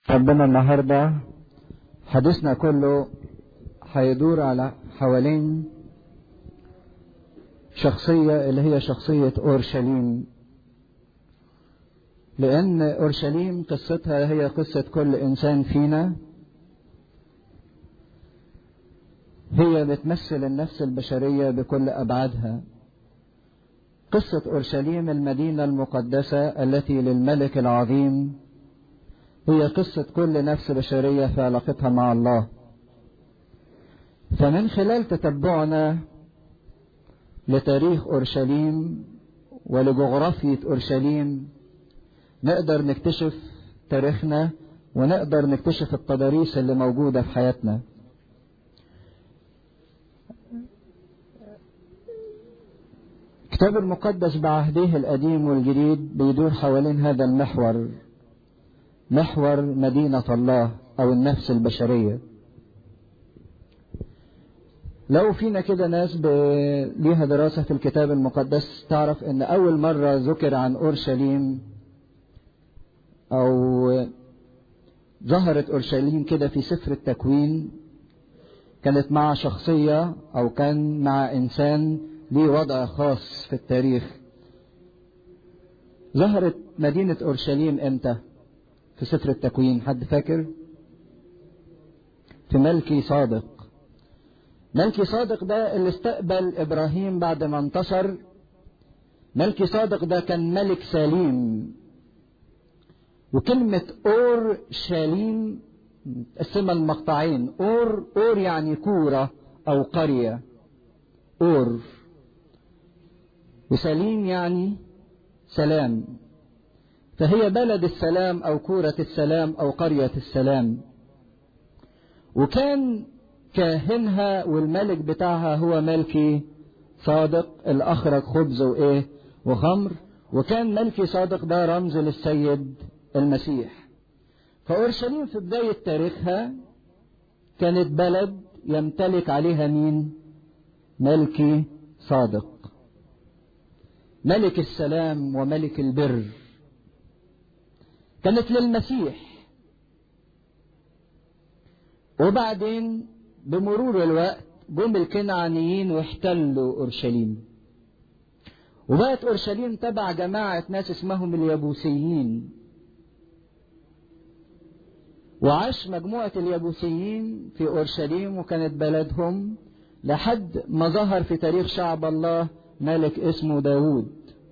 ربنا النهاردة حديثنا كله هيدور على حوالين شخصية اللي هي شخصية أورشليم، لأن أورشليم قصتها هي قصة كل إنسان فينا، هي بتمثل النفس البشرية بكل أبعادها. قصة أورشليم المدينة المقدسة التي للملك العظيم هي قصة كل نفس بشرية في علاقتها مع الله. فمن خلال تتبعنا لتاريخ أورشليم ولجغرافية أورشليم نقدر نكتشف تاريخنا ونقدر نكتشف التضاريس اللي موجودة في حياتنا. الكتاب المقدس بعهده القديم والجديد بيدور حوالين هذا المحور، محور مدينة الله أو النفس البشرية. لو فينا كده ناس ليها دراسة في الكتاب المقدس تعرف ان اول مرة ذكر عن اورشليم او ظهرت اورشليم كده في سفر التكوين كانت مع شخصية او كان مع انسان ليه وضع خاص في التاريخ. ظهرت مدينة اورشليم امتى في سفر التكوين؟ حد فاكر؟ في ملكي صادق. ملكي صادق ده اللي استقبل إبراهيم بعد ما انتصر. ملكي صادق ده كان ملك سليم، وكلمة أورشليم متقسمة المقطعين. أور يعني كورة أو قرية، أور، وسليم يعني سلام، فهي بلد السلام أو كورة السلام أو قرية السلام. وكان كاهنها والملك بتاعها هو ملكي صادق اللي أخرج خبز وخمر، وكان ملكي صادق ده رمز للسيد المسيح. فأورشليم في بداية تاريخها كانت بلد يمتلك عليها مين؟ ملكي صادق، ملك السلام وملك البر، كانت للمسيح. وبعدين بمرور الوقت جم الكنعانيين واحتلوا أورشليم، وبقت أورشليم تبع جماعة ناس اسمهم اليبوسيين. وعاش مجموعة اليبوسيين في أورشليم وكانت بلدهم لحد ما ظهر في تاريخ شعب الله ملك اسمه داود.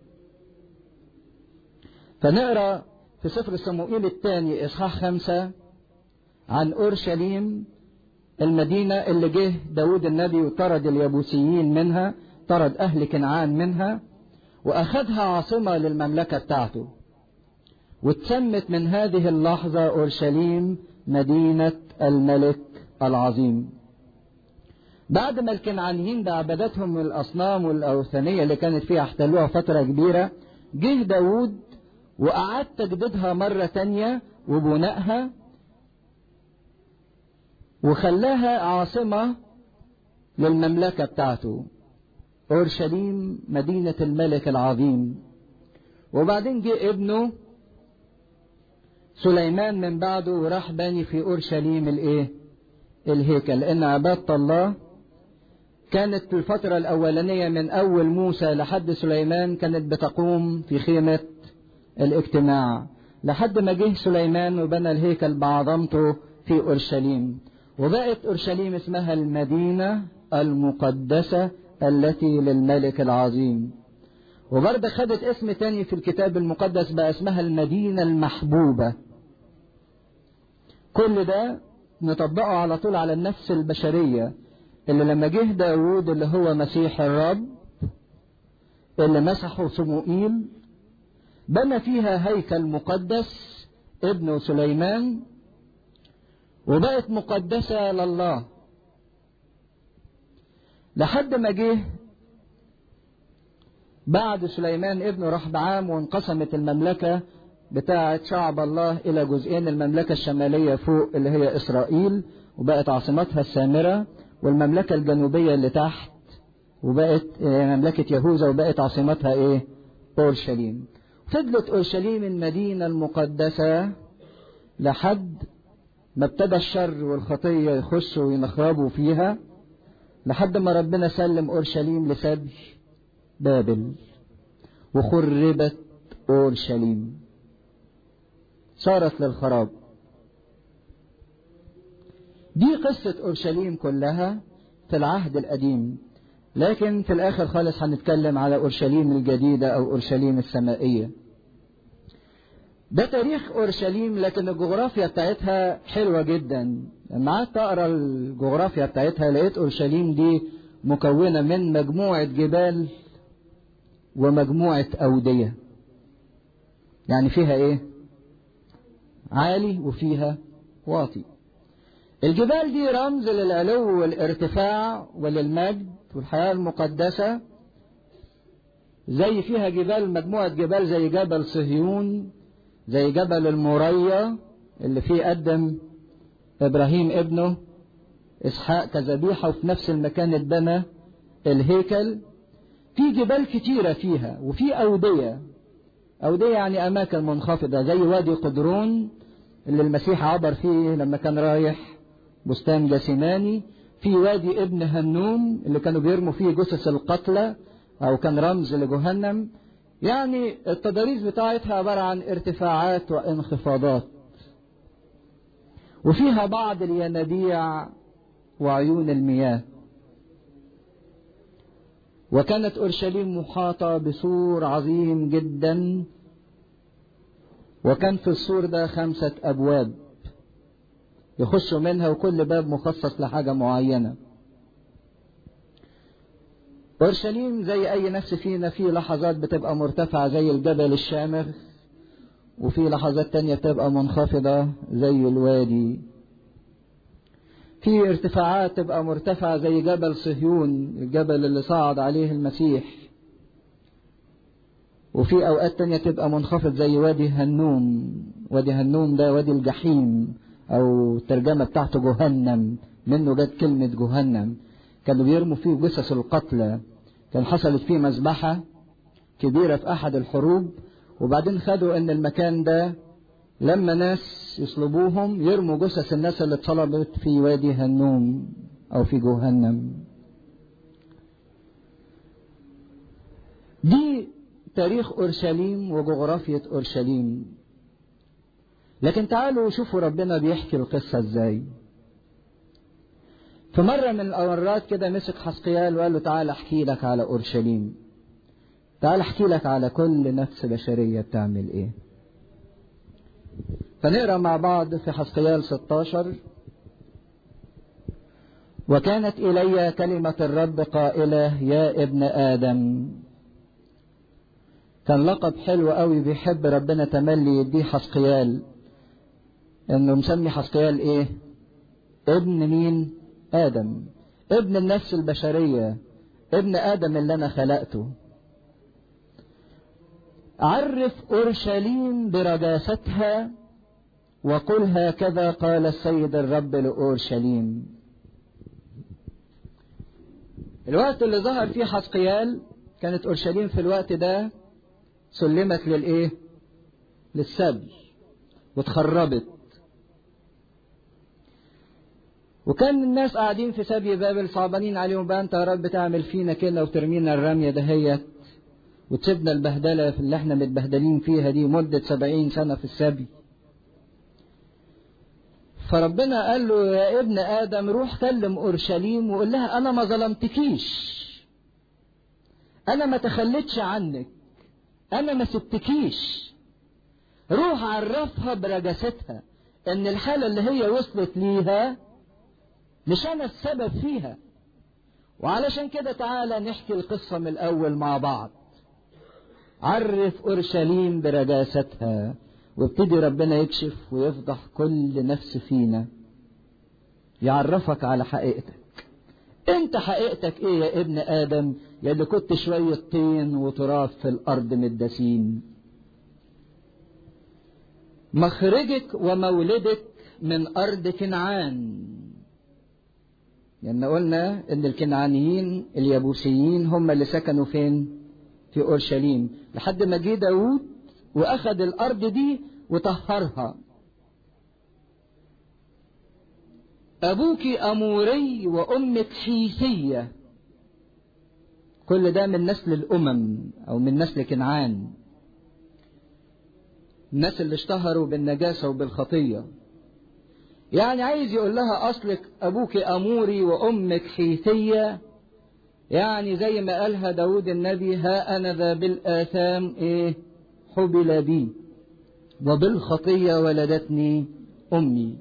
فنقرأ في سفر صموئيل الثاني إصحاح 5 عن أورشليم المدينة اللي جه داود النبي وطرد اليبوسيين منها، طرد أهل كنعان منها وأخذها عاصمة للمملكة بتاعته، واتسمت من هذه اللحظة أورشليم مدينة الملك العظيم. بعد ما الكنعانيين بعبادتهم الأصنام والأوثانية اللي كانت فيها احتلوها فترة كبيرة، جه داود وأعاد تجديدها مرة تانية وبنائها وخلاها عاصمة للمملكة بتاعته، أورشليم مدينة الملك العظيم. وبعدين جه ابنه سليمان من بعده وراح باني في أورشليم الهيكل، لأن عبادة الله كانت في الفترة الأولانية من أول موسى لحد سليمان كانت بتقوم في خيمة الاجتماع، لحد ما جه سليمان وبنى الهيكل بعظمته في أورشليم، وبقت أورشليم اسمها المدينة المقدسة التي للملك العظيم. وبرضه خدت اسم تاني في الكتاب المقدس بقى اسمها المدينة المحبوبة. كل ده نطبقه على طول على النفس البشرية اللي لما جه داود اللي هو مسيح الرب اللي مسحه صموئيل بنى فيها هيكل مقدس ابنه سليمان، وبقت مقدسة لله لحد ما جه بعد سليمان ابنه رحبعام وانقسمت المملكة بتاعة شعب الله إلى جزئين، المملكة الشمالية فوق اللي هي إسرائيل وبقت عاصمتها السامرة، والمملكة الجنوبية اللي تحت وبقت مملكة يهوذا وبقت عاصمتها أورشليم. فضلت أورشليم المدينة المقدسة لحد ما ابتدى الشر والخطية يخشوا وينخربوا فيها، لحد ما ربنا سلم أورشليم لسبي بابل وخربت أورشليم، صارت للخراب. دي قصة أورشليم كلها في العهد القديم، لكن في الآخر خالص هنتكلم على أورشليم الجديدة أو أورشليم السمائية. ده تاريخ أورشليم، لكن الجغرافيا بتاعتها حلوة جدا. لما قعدت أقرأ الجغرافيا بتاعتها لقيت أورشليم دي مكونة من مجموعة جبال ومجموعة أودية. يعني فيها إيه؟ عالي وفيها واطي. الجبال دي رمز للعلو والارتفاع وللمجد والحياة المقدسة. زي فيها جبال، مجموعة جبال زي جبل صهيون، زي جبل المورية اللي فيه قدم إبراهيم ابنه إسحاق كذبيحة، وفي نفس المكان اتبنى الهيكل. في جبال كتيرة فيها، وفي أودية. أودية يعني أماكن منخفضة، زي وادي قدرون اللي المسيح عبر فيه لما كان رايح بستان جاسيماني. في وادي ابن هنوم اللي كانوا بيرموا فيه جثث القتلى، أو كان رمز لجهنم. يعني التضاريس بتاعتها عبارة عن ارتفاعات وانخفاضات، وفيها بعض الينابيع وعيون المياه. وكانت أورشليم محاطة بسور عظيم جدا، وكان في السور ده 5 أبواب يخشوا منها، وكل باب مخصص لحاجة معينة. أورشليم زي أي نفس فينا، في لحظات بتبقى مرتفعة زي الجبل الشامخ، وفي لحظات تانية بتبقى منخفضة زي الوادي. في ارتفاعات تبقى مرتفعة زي جبل صهيون، الجبل اللي صعد عليه المسيح. وفي أوقات تانية تبقى منخفض زي وادي هنوم. وادي هنوم ده وادي الجحيم، أو الترجمة بتاعته جهنم، منه جت كلمة جهنم. كانوا بيرموا فيه جثث القتلى. كان حصلت فيه مذبحة كبيرة في أحد الحروب، وبعدين خدوا إن المكان ده لما ناس يصلبوهم يرموا جثث الناس اللي اتصلبت في وادي هنوم أو في جهنم. دي تاريخ أورشليم وجغرافية أورشليم. لكن تعالوا شوفوا ربنا بيحكي القصة ازاي. في مرة من الأمرات كده مسك حسقيال وقال له تعال احكي لك على أورشليم، تعال احكي لك على كل نفس بشرية بتعمل ايه. فنقرأ مع بعض في حسقيال 16. وكانت إلي كلمة الرب قائلة يا ابن آدم. كان لقب حلو قوي بيحب ربنا تملي يديه حسقيال، انه مسمي حسقيال ايه؟ ابن مين؟ آدم، ابن النفس البشرية، ابن آدم اللي أنا خلقته. عرف أورشليم برجاستها وقل هكذا قال السيد الرب لأورشليم. الوقت اللي ظهر فيه حسقيال كانت أورشليم في الوقت ده سلمت للإيه؟ للسبي واتخربت. وكان الناس قاعدين في سبي بابل صعبانين عليهم، بقى انت يا رب تعمل فينا كده وترمينا الرمية دهيت وتسيبنا البهدلة اللي احنا متبهدلين فيها دي مدة 70 سنة في السبي. فربنا قال له يا ابن آدم روح كلم أورشليم وقول لها أنا ما ظلمتكيش، أنا ما تخلتش عنك، أنا ما سبتكيش. روح عرفها برجستها إن الحالة اللي هي وصلت ليها مش أنا السبب فيها. وعلشان كده تعالى نحكي القصة من الأول مع بعض. عرف أورشليم برجاستها، وابتدي ربنا يكشف ويفضح كل نفس فينا، يعرفك على حقيقتك. انت حقيقتك ايه يا ابن آدم يا اللي كنت شوية طين وتراب في الأرض مدسين؟ مخرجك ومولدك من أرض كنعان. يعني قلنا ان الكنعانيين اليبوسيين هم اللي سكنوا فين؟ في أورشليم، لحد ما جه داود واخد الارض دي وطهرها. أبوك أموري وأمك حيثية. كل ده من نسل الأمم أو من نسل كنعان، الناس اللي اشتهروا بالنجاسة وبالخطية. يعني عايز يقول لها أصلك أبوك أموري وأمك حيثية، يعني زي ما قالها داود النبي: ها أنا ذا بالآثام حبل بي وبالخطية ولدتني أمي.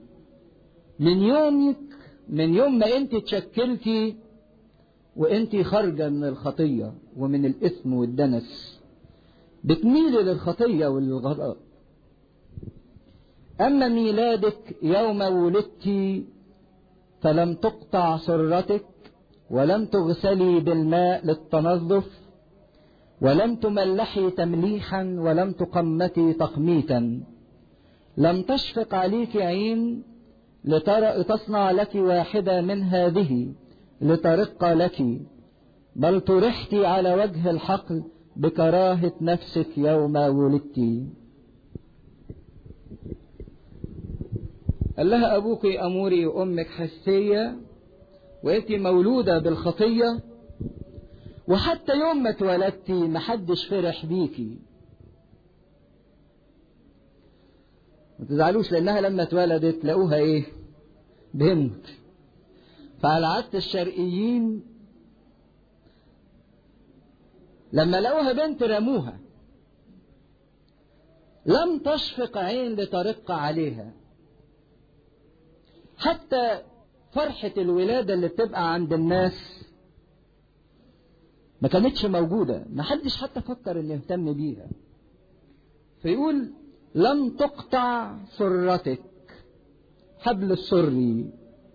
من يوم ما أنت تشكلتي وأنت خارجة من الخطية ومن الإثم والدنس، بتميلي للخطية وللغضب. أما ميلادك يوم ولدت فلم تقطع سرتك، ولم تغسلي بالماء للتنظف، ولم تملحي تمليحا، ولم تقمتي تقميتا. لم تشفق عليك عين تصنع لك واحدة من هذه لترق لك، بل طرحت على وجه الحقل بكراهة نفسك يوم ولدت. قال لها أبوك أموري وأمك حسية، وأنت مولودة بالخطية، وحتى يوم ما اتولدتي محدش فرح بيكي. ما تزعلوش، لأنها لما اتولدت لقوها بنت. فعلى عادة الشرقيين لما لقوها بنت رموها، لم تشفق عين لترق عليها. حتى فرحة الولادة اللي بتبقى عند الناس ما كانتش موجودة، ما حدش حتى فكر ان يهتم بيها. فيقول: لم تقطع سرتك، حبل السري.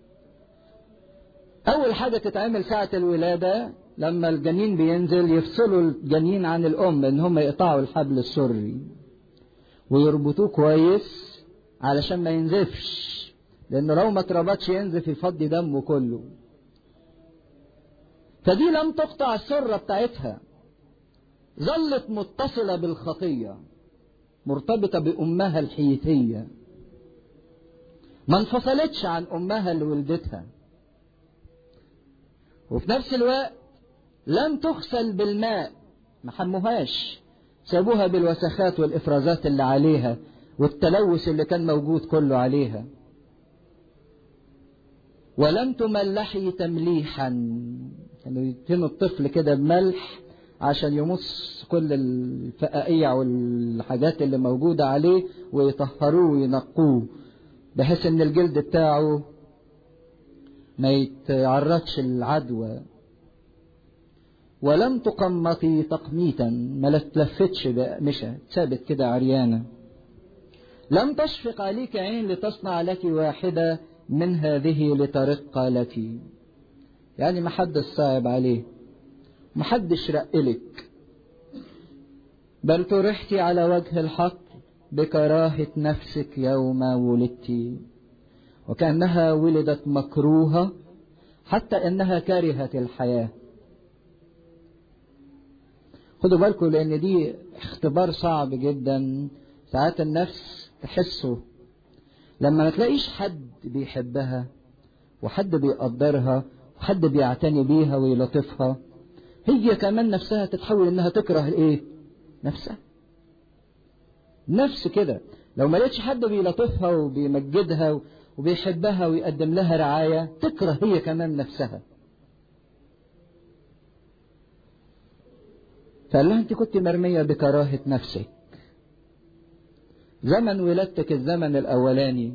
اول حاجة تتعمل ساعة الولادة لما الجنين بينزل يفصلوا الجنين عن الام، ان هم يقطعوا الحبل السري ويربطوه كويس علشان ما ينزفش، لانه لو ما اتربطش ينزف يفضي دمه كله. فدي لم تقطع السرة بتاعتها، ظلت متصلة بالخطية، مرتبطة بأمها الحيثية، ما انفصلتش عن أمها اللي ولدتها. وفي نفس الوقت لم تغسل بالماء، ما حموهاش، سابوها بالوسخات والإفرازات اللي عليها والتلوث اللي كان موجود كله عليها. ولم تملحي تمليحا، كانوا يدهنوا الطفل كده بملح عشان يمص كل الفقائع والحاجات اللي موجودة عليه ويطهروه وينقوه، بحيث ان الجلد بتاعه ما يتعرضش للعدوى. ولم تقمطي تقميتا، ما تلفتش بأقمشة، ثابت كده عريانة. لم تشفق عليك عين لتصنع لك واحدة من هذه لترق لك، يعني ما حدش صعب عليه، ما حدش رقلك، بل طرحتي على وجه الحق بكراهة نفسك يوم ولدت. وكأنها ولدت مكروهة حتى انها كارهة الحياة. خدوا بالكم، لان دي اختبار صعب جدا ساعات النفس تحسه لما ما تلاقيش حد بيحبها وحد بيقدرها وحد بيعتني بيها ويلطفها، هي كمان نفسها تتحول انها تكره نفسها. نفس كده لو ما لقيتش حد بيلطفها وبيمجدها وبيحبها ويقدم لها رعاية، تكره هي كمان نفسها. فقال لها: انت كنت مرمية بكراهة نفسك. زمن ولادتك الزمن الاولاني،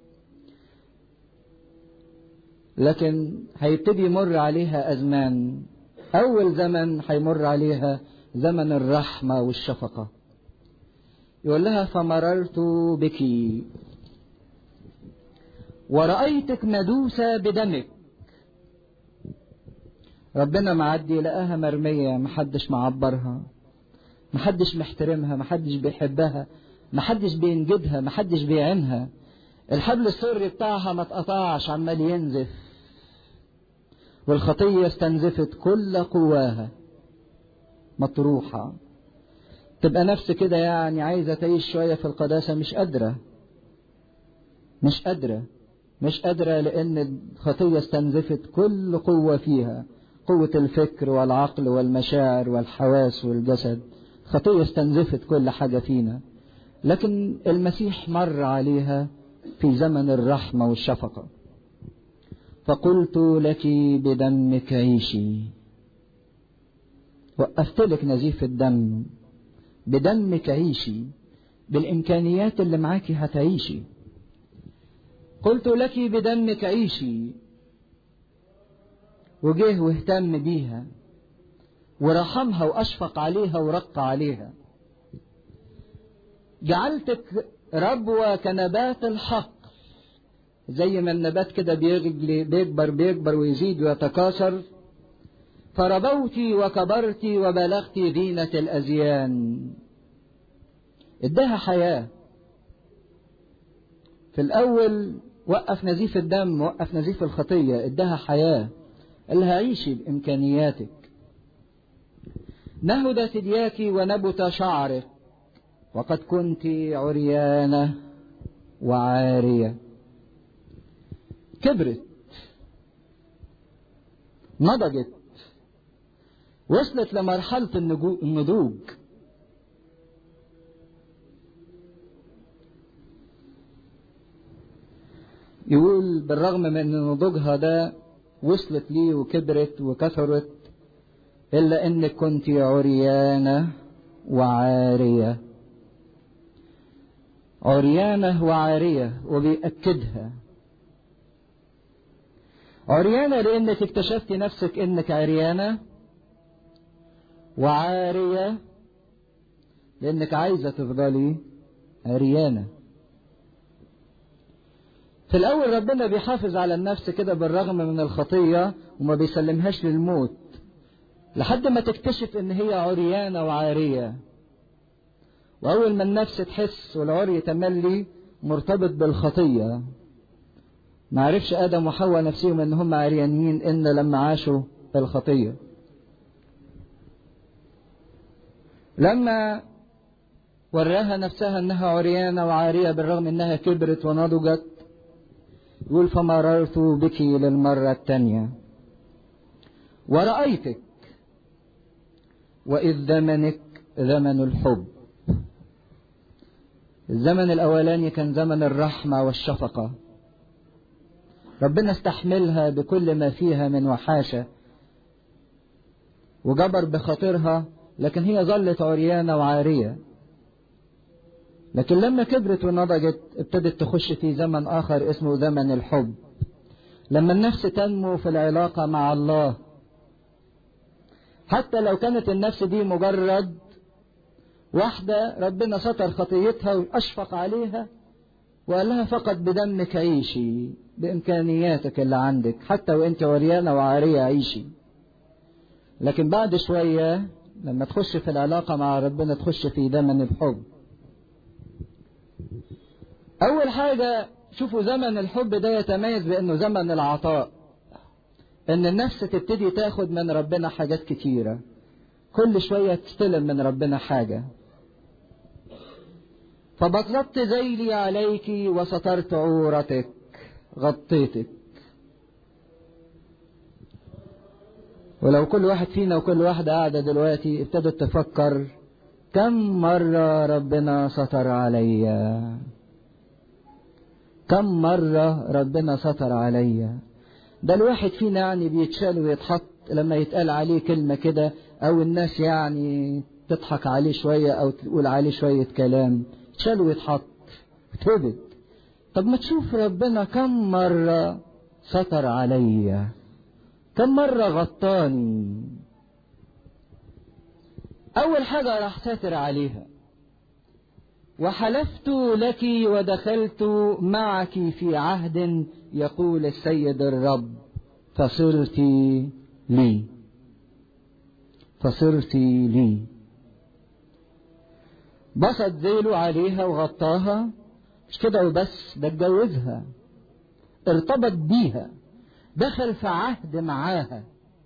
لكن هيبتدي يمر عليها ازمان. اول زمن هيمر عليها زمن الرحمة والشفقة. يقول لها: فمررت بك ورأيتك مدوسة بدمك. ربنا معدي لقاها مرمية، محدش معبرها، محدش محترمها، محدش بيحبها، محدش بينجدها، محدش بيعينها. الحبل السري بتاعها ما اتقطعش، عمال ينزف، والخطية استنزفت كل قواها، مطروحة. تبقى نفس كده يعني عايزة تعيش شوية في القداسة، مش قادرة. مش قادرة لأن الخطية استنزفت كل قوة فيها، قوة الفكر والعقل والمشاعر والحواس والجسد. الخطية استنزفت كل حاجة فينا، لكن المسيح مر عليها في زمن الرحمة والشفقة. فقلت لك بدمك عيشي. وقفت لك نزيف الدم، بدمك عيشي، بالإمكانيات اللي معاكي هتعيشي. قلت لك بدمك عيشي، وجه واهتم بيها ورحمها وأشفق عليها ورق عليها. جعلتك ربوة كنبات الحق، زي ما النبات كده بيكبر ويزيد ويتكاثر. فربوت وكبرت وبلغت زينة الأزيان. ادها حياة. في الأول وقف نزيف الدم، وقف نزيف الخطية، ادها حياة، قال لها عيشي بإمكانياتك. نهدت ثدياك ونبت شعرك، وقد كنت عريانة وعارية. كبرت، نضجت، وصلت لمرحلة النضوج. يقول بالرغم من ان نضوجها ده وصلت لي وكبرت وكثرت، الا انك كنت عريانة وعارية. عريانة وعارية، وبيأكدها عريانة لانك اكتشفت نفسك انك عريانة، وعارية لانك عايزة تفضلي عريانة. في الأول ربنا بيحافظ على النفس كده بالرغم من الخطية، وما بيسلمهاش للموت لحد ما تكتشف ان هي عريانة وعارية. وأول ما النفس تحس والعري تملي مرتبط بالخطية. ما عرفش آدم وحواء نفسهم ان هم عريانين إن لما عاشوا الخطية. لما وراها نفسها انها عريانة وعارية بالرغم انها كبرت ونضجت، يقول فمررت بك للمرة الثانية ورأيتك وإذ زمنك زمن الحب. الزمن الأولاني كان زمن الرحمة والشفقة، ربنا استحملها بكل ما فيها من وحاشة وجبر بخاطرها، لكن هي ظلت عريانة وعارية. لكن لما كبرت ونضجت ابتدت تخش في زمن آخر اسمه زمن الحب، لما النفس تنمو في العلاقة مع الله. حتى لو كانت النفس دي مجرد واحدة ربنا ستر خطيتها وأشفق عليها وقال لها فقط بدمك عيشي، بإمكانياتك اللي عندك، حتى وانت عريانة وعارية عيشي. لكن بعد شوية لما تخش في العلاقة مع ربنا تخش في زمن الحب. أول حاجة شوفوا زمن الحب ده يتميز بأنه زمن العطاء، إن النفس تبتدي تاخد من ربنا حاجات كتيرة، كل شوية تستلم من ربنا حاجة. فبطلت ذيلي عليك وسترت عورتك، غطيتك. ولو كل واحد فينا وكل واحدة قاعدة دلوقتي ابتدت تفكر كم مرة ربنا ستر عليا، كم مرة ربنا ستر عليا. ده الواحد فينا يعني بيتشال ويتحط لما يتقال عليه كلمة كده، او الناس يعني تضحك عليه شوية او تقول عليه شوية كلام، يتشال ويتحط وتهبط. طب ما تشوف ربنا كم مرة ستر عليا، كم مرة غطاني. اول حاجة راح ساتر عليها. وحلفت لك ودخلت معك في عهد يقول السيد الرب فصرت لي، فصرت لي. بسط ذيله عليها وغطاها، مش كده وبس، ده اتجوزها، ارتبط بيها، دخل في عهد معاها.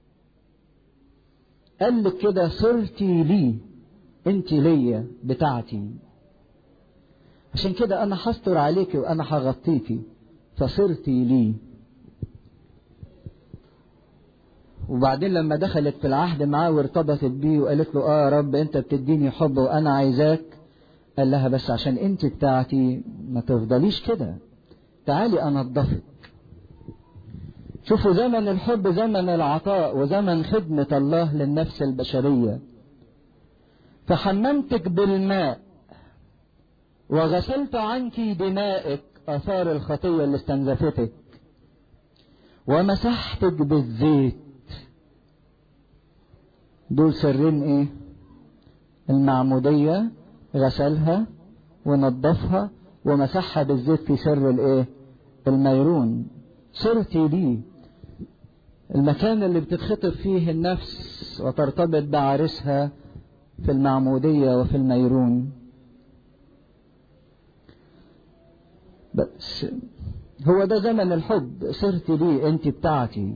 قال لك كده صرتي لي، انت ليا بتاعتي، عشان كده انا هستر عليكي وانا هغطيكي. فصرت لي. وبعدين لما دخلت في العهد معاه وارتبطت بيه وقالت له يا رب انت بتديني حب وانا عايزاك، قال لها بس عشان انت بتاعتي ما تفضليش كده، تعالي انضفك. شوفوا زمن الحب زمن العطاء وزمن خدمة الله للنفس البشرية. فحممتك بالماء وغسلت عنك دمائك آثار الخطية اللي استنزفتك، ومسحتك بالزيت. دول سرين ايه؟ المعمودية، غسلها ونظفها ومسحها بالزيت في سر الايه؟ الميرون. صرتي لي، المكان اللي بتتخطب فيه النفس وترتبط بعرسها في المعمودية وفي الميرون. بس هو ده زمن الحب. صرت لي، انت بتاعتي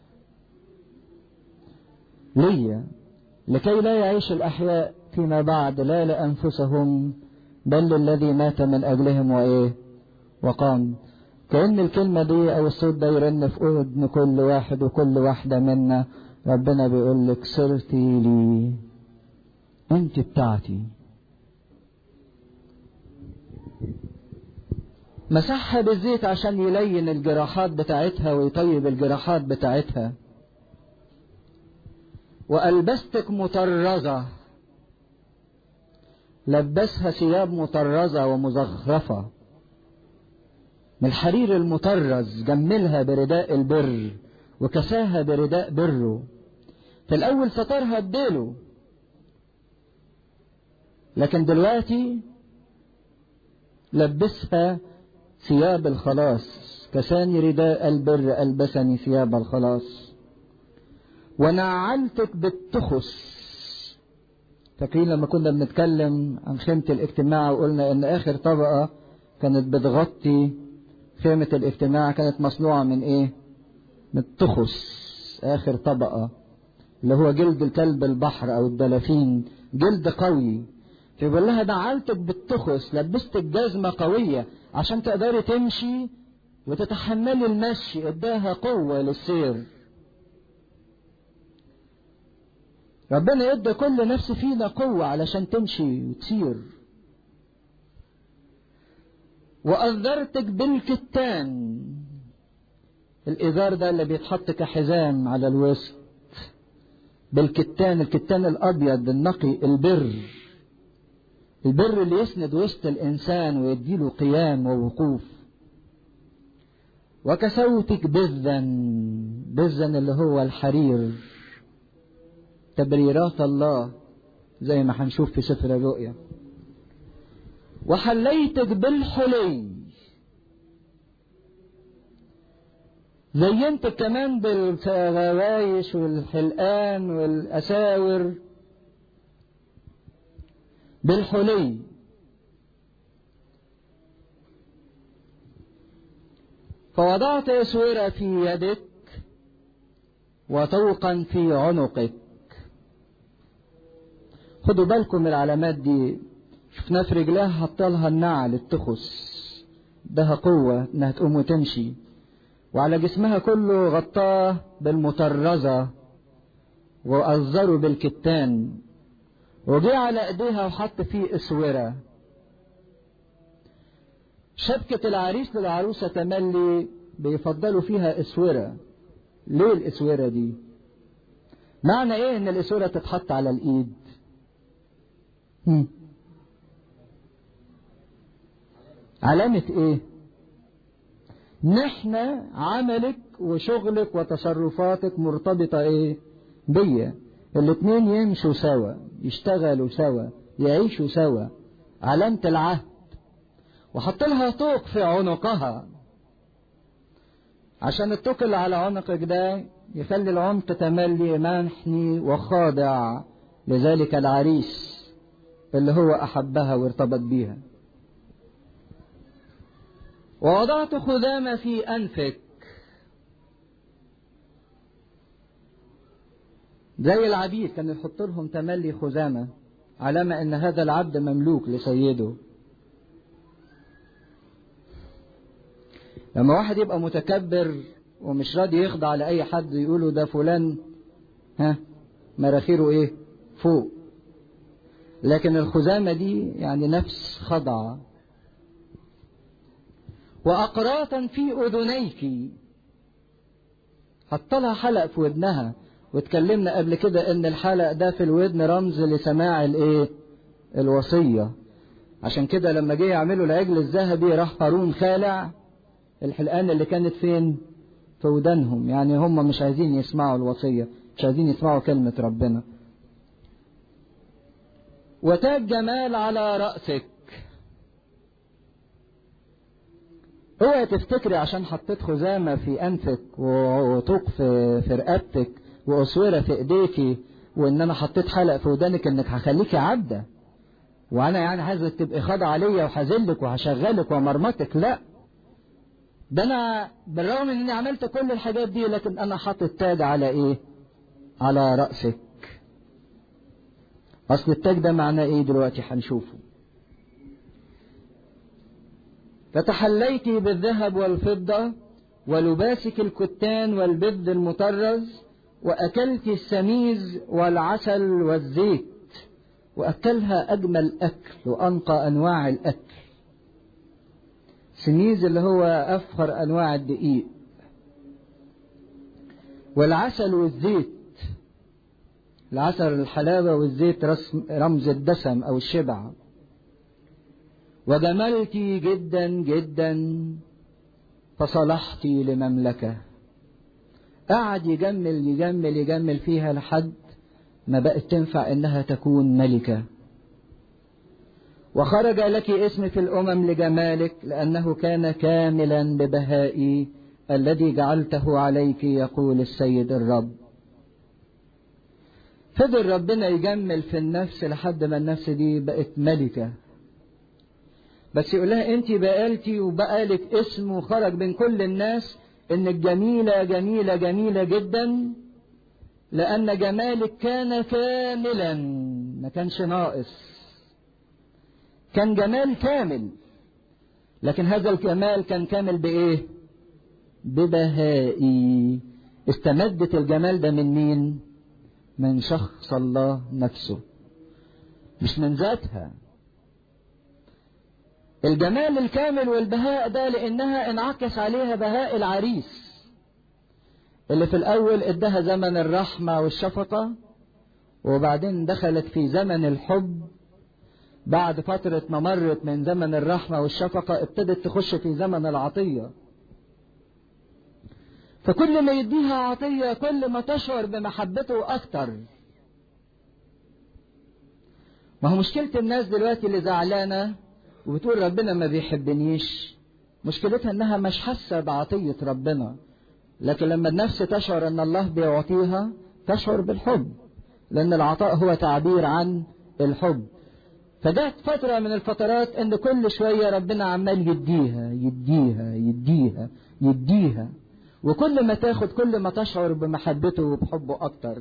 ليا، لكي لا يعيش الأحياء فيما بعد لا لأنفسهم بل للذي مات من أجلهم وإيه وقام. كأن الكلمة دي أو الصوت ده يرن في أذن كل واحد وكل واحدة منا. ربنا بيقول لك صرتي لي، أنت بتاعتي. مسحها بالزيت عشان يلين الجراحات بتاعتها ويطيب الجراحات بتاعتها. وألبستك مطرزة، لبسها ثياب مطرزة ومزخرفة من الحرير المطرز، جملها برداء البر وكساها برداء بره. في الأول سترها بديله، لكن دلوقتي لبسها ثياب الخلاص. كساني رداء البر ألبسني ثياب الخلاص. ونعلتك بالتخس. فاكرين لما كنا بنتكلم عن خيمة الاجتماع وقلنا ان اخر طبقة كانت بتغطي خيمة الاجتماع كانت مصنوعة من ايه؟ من التخس. اخر طبقة اللي هو جلد الكلب البحر او الدلافين، جلد قوي. فيقول لها نعلتك بالتخس، لبستك جزمة قوية عشان تقدري تمشي وتتحملي المشي، اداها قوة للسير. ربنا يدى كل نفس فينا قوة علشان تمشي وتسير. وأذرتك بالكتان. الإذار ده اللي بيتحط كحزام على الوسط. بالكتان، الكتان الأبيض النقي، البر. البر اللي يسند وسط الإنسان ويديله قيام ووقوف. وكسوتك بذا. بذا اللي هو الحرير، تبريرات الله زي ما هنشوف في سفر الرؤيا. وحليتك بالحلي، زينتك كمان بالغوايش والحلقان والأساور بالحلي. فوضعت أسورة في يدك وطوقا في عنقك. خدوا بالكم من العلامات دي. شفنا في رجلها حطلها النعل التخس، ده قوة انها تقوم وتمشي. وعلى جسمها كله غطاه بالمطرزة وأزره بالكتان. وجي على ايديها وحط فيه اسورة. شبكة العريس للعروسة تملي بيفضلوا فيها اسورة. ليه الاسورة دي؟ معنى ايه ان الاسورة تتحط على الايد؟ علامة ايه؟ نحن عملك وشغلك وتصرفاتك مرتبطة ايه؟ بيا. الاتنين يمشوا سوا، يشتغلوا سوا، يعيشوا سوا. علامة العهد. وحط لها طوق في عنقها عشان الطوق اللي على عنقك ده يخلي العنق تملي منحني وخاضع لذلك العريس اللي هو أحبها وارتبط بيها. ووضعت خذامة في أنفك، زي العبيد كان يحط لهم تملي خذامة، علامة ان هذا العبد مملوك لسيده. لما واحد يبقى متكبر ومش راضي يخضع لأي حد يقوله ده فلان مراخيره ايه فوق، لكن الخزامة دي يعني نفس خضعة. وأقراطا في أذنيك، حط لها حلق في ودنها، واتكلمنا قبل كده ان الحلق ده في الودن رمز لسماع الايه الوصية. عشان كده لما جه يعملوا العجل الذهبي راح هارون خالع الحلقان اللي كانت فين في ودانهم، يعني هم مش عايزين يسمعوا الوصية، مش عايزين يسمعوا كلمة ربنا. وتاج جمال على رأسك، اوعي تفتكري عشان حطيت خزامة في انفك وطوق في رقبتك واسورة في ايديكي وان انا حطيت حلق في ودانك انك هخليكي عبدة وانا يعني عايزك تبقي خاضعة ليا وهذلك وهشغلك ومرمطك. لا، ده انا بالرغم ان اني عملت كل الحاجات دي لكن انا حاطط تاج على ايه؟ على رأسك. اصل التاج ده معناه ايه دلوقتي هنشوفه. فتحليت بالذهب والفضة ولباسك الكتان والبد المطرز، وأكلت السميز والعسل والزيت، وأكلها أجمل أكل وأنقى أنواع الأكل. سميز اللي هو أفخر أنواع الدقيق، والعسل والزيت، العسل الحلاوة والزيت رمز الدسم أو الشبع. وجملت جدا جدا فصلحت لمملكة. قعد يجمل يجمل يجمل فيها لحد ما بقت تنفع انها تكون ملكة. وخرج لك اسم في الامم لجمالك لانه كان كاملا ببهائي الذي جعلته عليك يقول السيد الرب. فضل ربنا يجمل في النفس لحد ما النفس دي بقت ملكة. بس يقول لها انت بقالتي وبقالك اسم وخرج بين كل الناس انك جميلة جميلة جميلة جدا، لان جمالك كان كاملا ما كانش ناقص، كان جمال كامل. لكن هذا الجمال كان كامل بايه؟ ببهائي. استمدت الجمال ده من مين؟ من شخص الله نفسه، مش من ذاتها. الجمال الكامل والبهاء ده لانها انعكس عليها بهاء العريس اللي في الاول ادها زمن الرحمة والشفقة، وبعدين دخلت في زمن الحب. بعد فترة ما مرت من زمن الرحمة والشفقة ابتدت تخش في زمن العطية. فكل ما يديها عطية كل ما تشعر بمحبته اكتر. ما هو مشكلة الناس دلوقتي اللي زعلانة وبتقول ربنا ما بيحبنيش، مشكلتها انها مش حاسة بعطية ربنا. لكن لما النفس تشعر ان الله بيعطيها تشعر بالحب، لان العطاء هو تعبير عن الحب. فجاءت فترة من الفترات ان كل شوية ربنا عمال يديها يديها يديها يديها، وكل ما تاخد كل ما تشعر بمحبته وبحبه اكتر.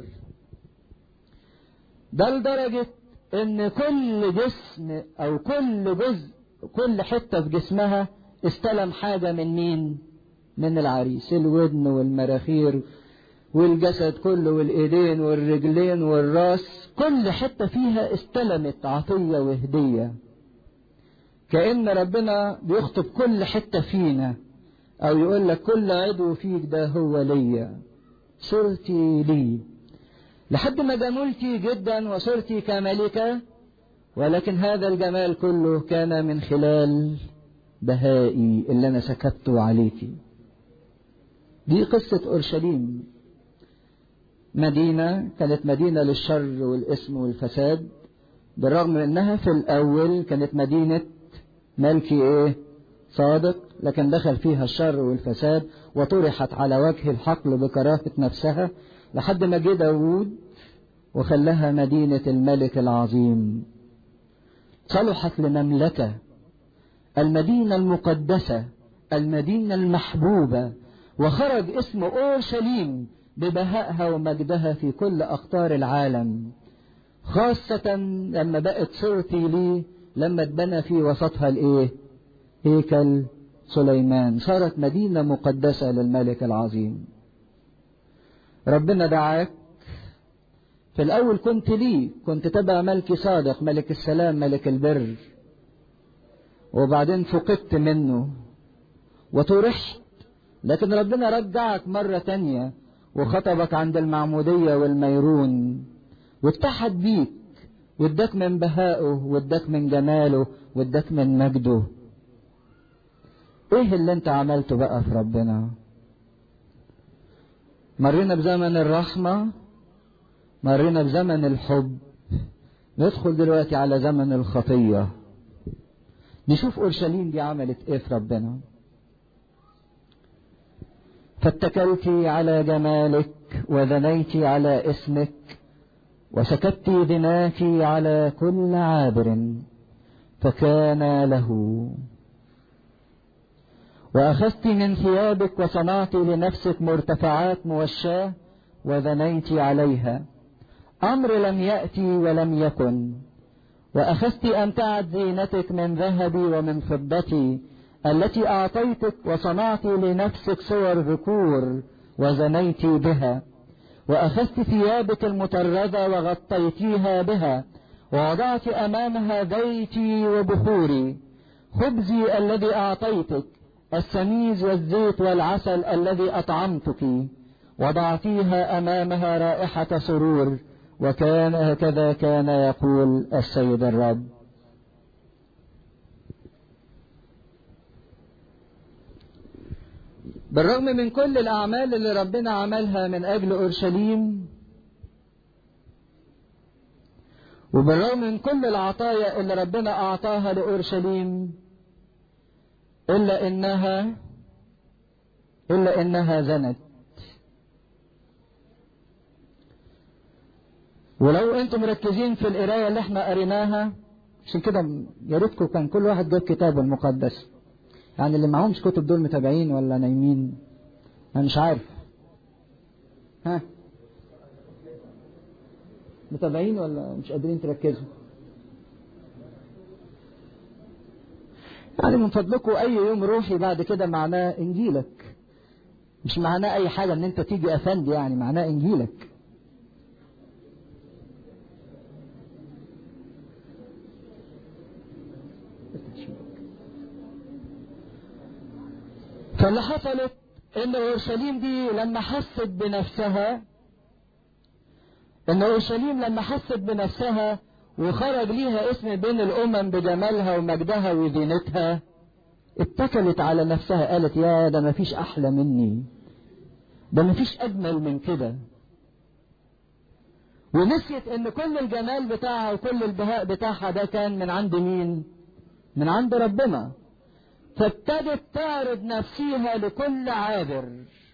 ده لدرجة ان كل جسم او كل جزء كل حتة في جسمها استلم حاجة من مين؟ من العريس. الودن والمراخير والجسد كله والايدين والرجلين والراس، كل حتة فيها استلمت عطية وهدية. كأن ربنا بيخطب كل حتة فينا، او يقول لك كل عضو فيك ده هو ليا، صرتي لي، لحد ما جملتي جدا وصرتي كملكة. ولكن هذا الجمال كله كان من خلال بهائي اللي انا سكبته عليكي. دي قصة اورشليم، مدينة كانت مدينة للشر والاسم والفساد، بالرغم من انها في الاول كانت مدينة ملكي ايه؟ صادق، لكن دخل فيها الشر والفساد وطرحت على وجه الحقل بكراهة نفسها، لحد ما جه داود وخلاها مدينة الملك العظيم. صلحت لمملكة، المدينة المقدسة، المدينة المحبوبة، وخرج اسم أورشليم ببهائها ومجدها في كل أقطار العالم، خاصة لما بقت صورتي لي، لما اتبنى في وسطها الايه؟ هيكل سليمان، صارت مدينة مقدسة للملك العظيم. ربنا دعاك في الأول، كنت ليه، كنت تبع ملك صادق، ملك السلام، ملك البر، وبعدين فقدت منه وطرحت، لكن ربنا رجعك مرة تانية وخطبك عند المعمودية والميرون، واتحد بيك واداك من بهائه واداك من جماله واداك من مجده. ايه اللي انت عملته بقى في ربنا؟ مرينا بزمن الرحمة، مرينا بزمن الحب، ندخل دلوقتي على زمن الخطية. نشوف أورشليم دي عملت ايه في ربنا. فاتكلت على جمالك وذنيت على اسمك، وسكت ذناك على كل عابر فكان له. وأخذت من ثيابك وصنعت لنفسك مرتفعات موشاة وذنيت عليها، أمر لم يأتي ولم يكن. وأخذت أمتعة زينتك من ذهبي ومن فضتي التي أعطيتك، وصنعت لنفسك صور ذكور وزنيت بها. وأخذت ثيابك المطردة وغطيتيها بها، ووضعت أمامها زيتي وبخوري، خبزي الذي أعطيتك، السميز والزيت والعسل الذي أطعمتك، وضعتيها أمامها رائحة سرور. وكان هكذا كان يقول السيد الرب. بالرغم من كل الأعمال اللي ربنا عملها من أجل أورشليم، وبالرغم من كل العطايا اللي ربنا أعطاها لأورشليم، إلا إنها زنت. ولو أنتم مركزين في القراية اللي احنا قريناها، عشان كده يا ريتكم كان كل واحد جاب كتاب المقدس. يعني اللي معهمش كتب دول متابعين ولا نايمين؟ أنا مش عارف. ها؟ متابعين ولا مش قادرين تركزوا؟ يعني من فضلكم أي يوم روحي بعد كده معناه إنجيلك، مش معناه أي حاجة إن أنت تيجي أفندي، يعني معناه إنجيلك. فاللي حصلت إن أورشليم دي لما حست بنفسها وخرج ليها اسم بين الأمم بجمالها ومجدها وزينتها، اتكلت على نفسها، قالت يا ده مفيش أحلى مني، ده مفيش أجمل من كده. ونسيت إن كل الجمال بتاعها وكل البهاء بتاعها ده كان من عند مين؟ من عند ربنا. فابتدت تعرض نفسها لكل عابر،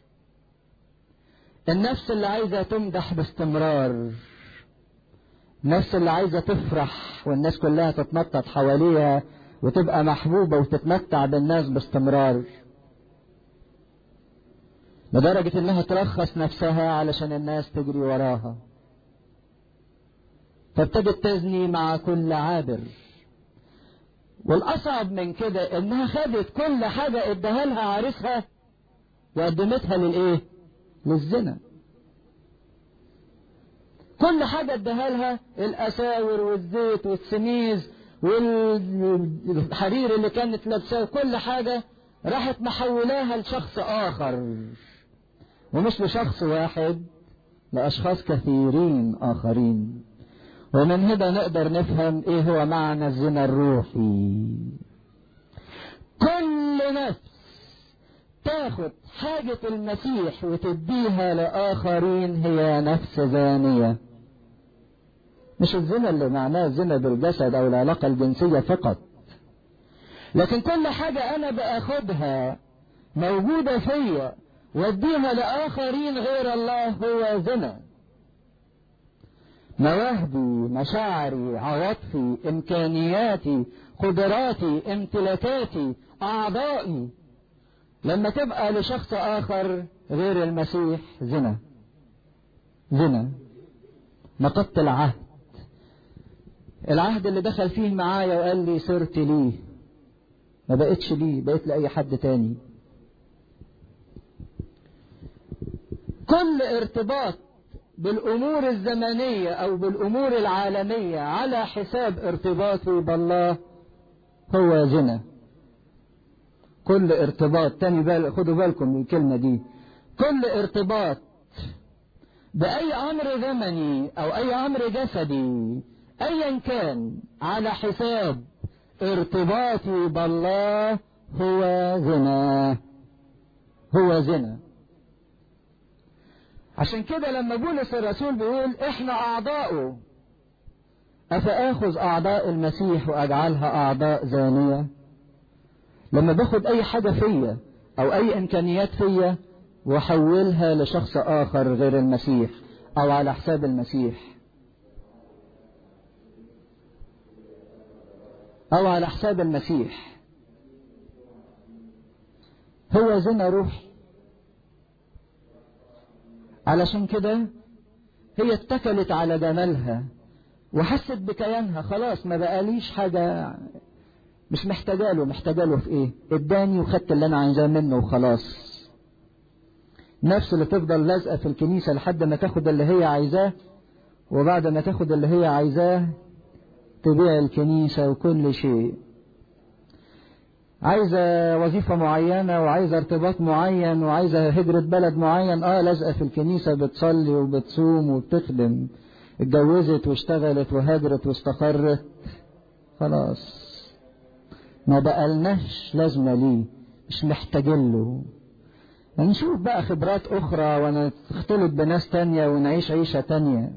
النفس اللي عايزة تمدح باستمرار، النفس اللي عايزة تفرح والناس كلها تتنطط حواليها وتبقى محبوبة وتتمتع بالناس باستمرار، لدرجة انها ترخص نفسها علشان الناس تجري وراها. فابتدت تزني مع كل عابر. والأصعب من كده إنها خدت كل حاجة اداها لها عريسها وقدمتها للإيه؟ للزنا. كل حاجة اداها لها، الأساور والزيت والسميز والحرير اللي كانت لابساه، كل حاجة راحت محولاها لشخص آخر، ومش لشخص واحد، لأشخاص كثيرين آخرين. ومن هنا نقدر نفهم ايه هو معنى الزنا الروحي. كل نفس تاخد حاجة المسيح وتديها لآخرين هي نفس زانية. مش الزنا اللي معناه الزنا بالجسد او العلاقة الجنسية فقط، لكن كل حاجة انا باخدها موجودة فيا واديها لآخرين غير الله هو زنا. مواهبي، مشاعري، عواطفي، امكانياتي، قدراتي، امتلاكاتي، اعضائي، لما تبقى لشخص اخر غير المسيح زنا. نقضت العهد اللي دخل فيه معايا وقال لي صرت ليه، ما بقتش ليه، بقت لأي حد تاني. كل ارتباط بالأمور الزمنية أو بالأمور العالمية على حساب ارتباطه بالله هو زنا. كل ارتباط، تاني خدوا بالكم من الكلمة دي، كل ارتباط بأي أمر زمني أو أي أمر جسدي أيا كان على حساب ارتباطي بالله هو زنا، هو زنا. عشان كده لما بولس الرسول بيقول احنا أعضاؤه، أفآخذ أعضاء المسيح وأجعلها أعضاء زانية؟ لما باخد أي حاجة فيا أو أي إمكانيات فيا وأحولها لشخص آخر غير المسيح أو على حساب المسيح أو على حساب المسيح، هو زنا روحي. علشان كده هي اتكلت على جمالها وحست بكيانها، خلاص ما بقاليش حاجة، مش محتاجاله في ايه؟ اداني وخدت اللي انا عايزاه منه وخلاص. نفس اللي تفضل لازقة في الكنيسة لحد ما تاخد اللي هي عايزاه، وبعد ما تاخد اللي هي عايزاه تبيع الكنيسة وكل شيء. عايزة وظيفة معينة وعايزة ارتباط معين وعايزة هجرة بلد معين، لازقة في الكنيسة، بتصلي وبتصوم وبتخدم، اتجوزت واشتغلت وهاجرت واستقرت، خلاص ما بقالناش لازمة ليه، مش محتاجله. نشوف بقى خبرات اخرى ونختلط بناس تانية ونعيش عيشة تانية.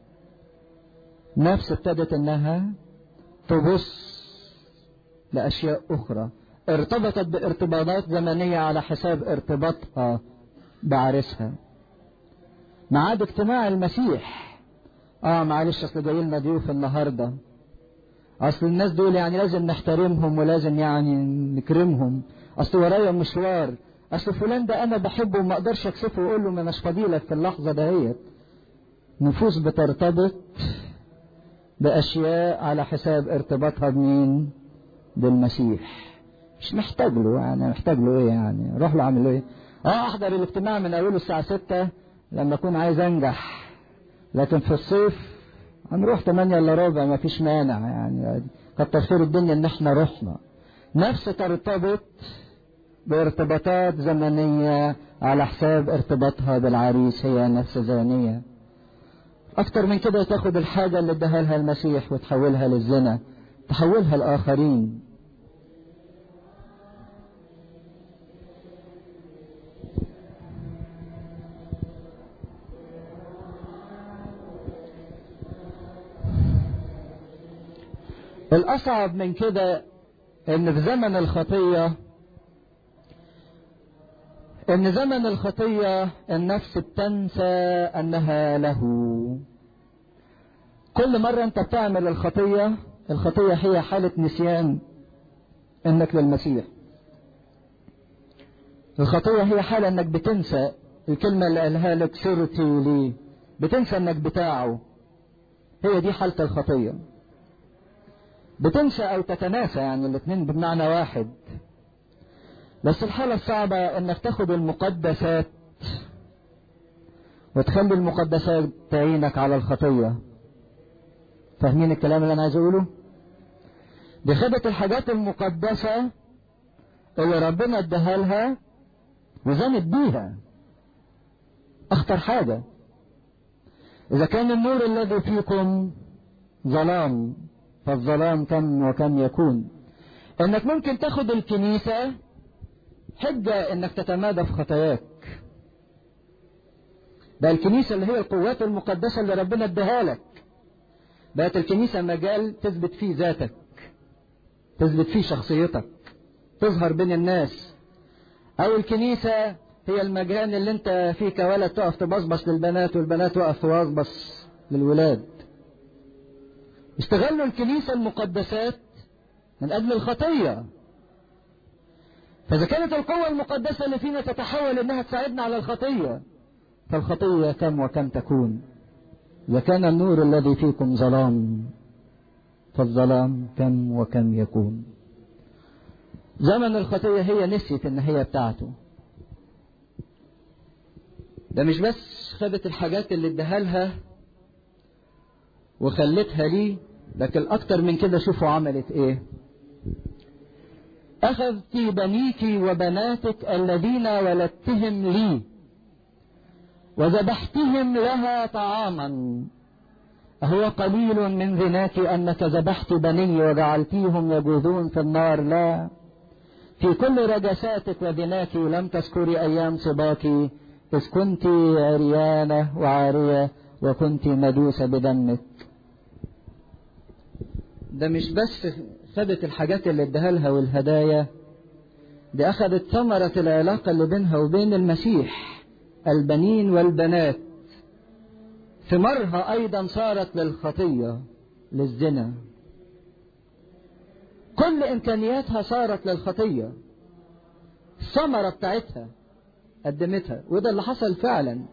نفس ابتدت انها تبص لاشياء اخرى، ارتبطت بارتباطات زمنية على حساب ارتباطها بعرسها. معاد اجتماع المسيح، معلش اصل جاي لنا ضيوف النهارده، اصل الناس دول يعني لازم نحترمهم ولازم يعني نكرمهم، اصل ورايا مشوار، اصل فلان ده انا بحبه وما اقدرش اكسفه واقول له ما اناش فضيلك في اللحظه دهيت. نفوس بترتبط باشياء على حساب ارتباطها بمين؟ بالمسيح. مش محتاج له، يعني محتاج له ايه يعني؟ روح له اعمل له ايه؟ احضر الاجتماع من اوله الساعه 6 لما اكون عايز انجح، لكن في الصيف هنروح 8 الا ربع، ما فيش مانع يعني، كتر خير الدنيا ان احنا رحنا. نفس ترتبط بارتباطات زمنية على حساب ارتباطها بالعريس، هي نفس زانية. اكتر من كده تاخد الحاجة اللي اداها لها المسيح وتحولها للزنا، تحولها لآخرين. الأصعب من كده إن في زمن الخطية النفس بتنسى أنها له. كل مرة أنت بتعمل الخطية هي حالة نسيان إنك للمسيح. الخطية هي حالة إنك بتنسى الكلمة اللي قالها لك صرتي ليه، بتنسى إنك بتاعه. هي دي حالة الخطية، بتنسى أو تتناسى، يعني الاثنين بمعنى واحد. بس الحالة الصعبة انك تاخد المقدسات وتخلي المقدسات تعينك على الخطية. فاهمين الكلام اللي انا عايز اقوله؟ دي خدت الحاجات المقدسة اللي ربنا اداها لها وزنت بيها. اخطر حاجة اذا كان النور الذي فيكم ظلام فالظلام كم وكم يكون. انك ممكن تاخد الكنيسة حجة انك تتمادى في خطاياك. ده الكنيسة اللي هي القوات المقدسة اللي ربنا اداها لك، بقت الكنيسة مجال تثبت فيه ذاتك، تثبت فيه شخصيتك، تظهر بين الناس. او الكنيسة هي المكان اللي انت فيه كولد تقف تبصبص للبنات والبنات تقف تبصبص للولاد. استغلوا الكنيسة المقدسات من اجل الخطية. فإذا كانت القوة المقدسة اللي فينا تتحول إنها تساعدنا على الخطية، فالخطية كم وكم تكون. إذا كان النور الذي فيكم ظلام فالظلام كم وكم يكون. زمن الخطية هي نسيت ان هي بتاعته. ده مش بس خدت الحاجات اللي اداها لها وخلتها ليه، لكن اكتر من كده شوفوا عملت ايه. اخذت بنيك وبناتك الذين ولدتهم لي وذبحتهم لها طعاما. أهو قليل من ذناك أنك ذبحت بني وجعلتيهم يجوذون في النار؟ لا، في كل رجساتك وذناك لم تذكري أيام صباك، إذ كنت عريانة وعارية وكنت مدوسة بدمك. ده مش بس خدت الحاجات اللي اداها لها والهدايا، دي أخذت ثمرة العلاقة اللي بينها وبين المسيح، البنين والبنات. ثمارها أيضا صارت للخطية، للزنا. كل إمكانياتها صارت للخطية، الثمرة بتاعتها قدمتها. وده اللي حصل فعلا،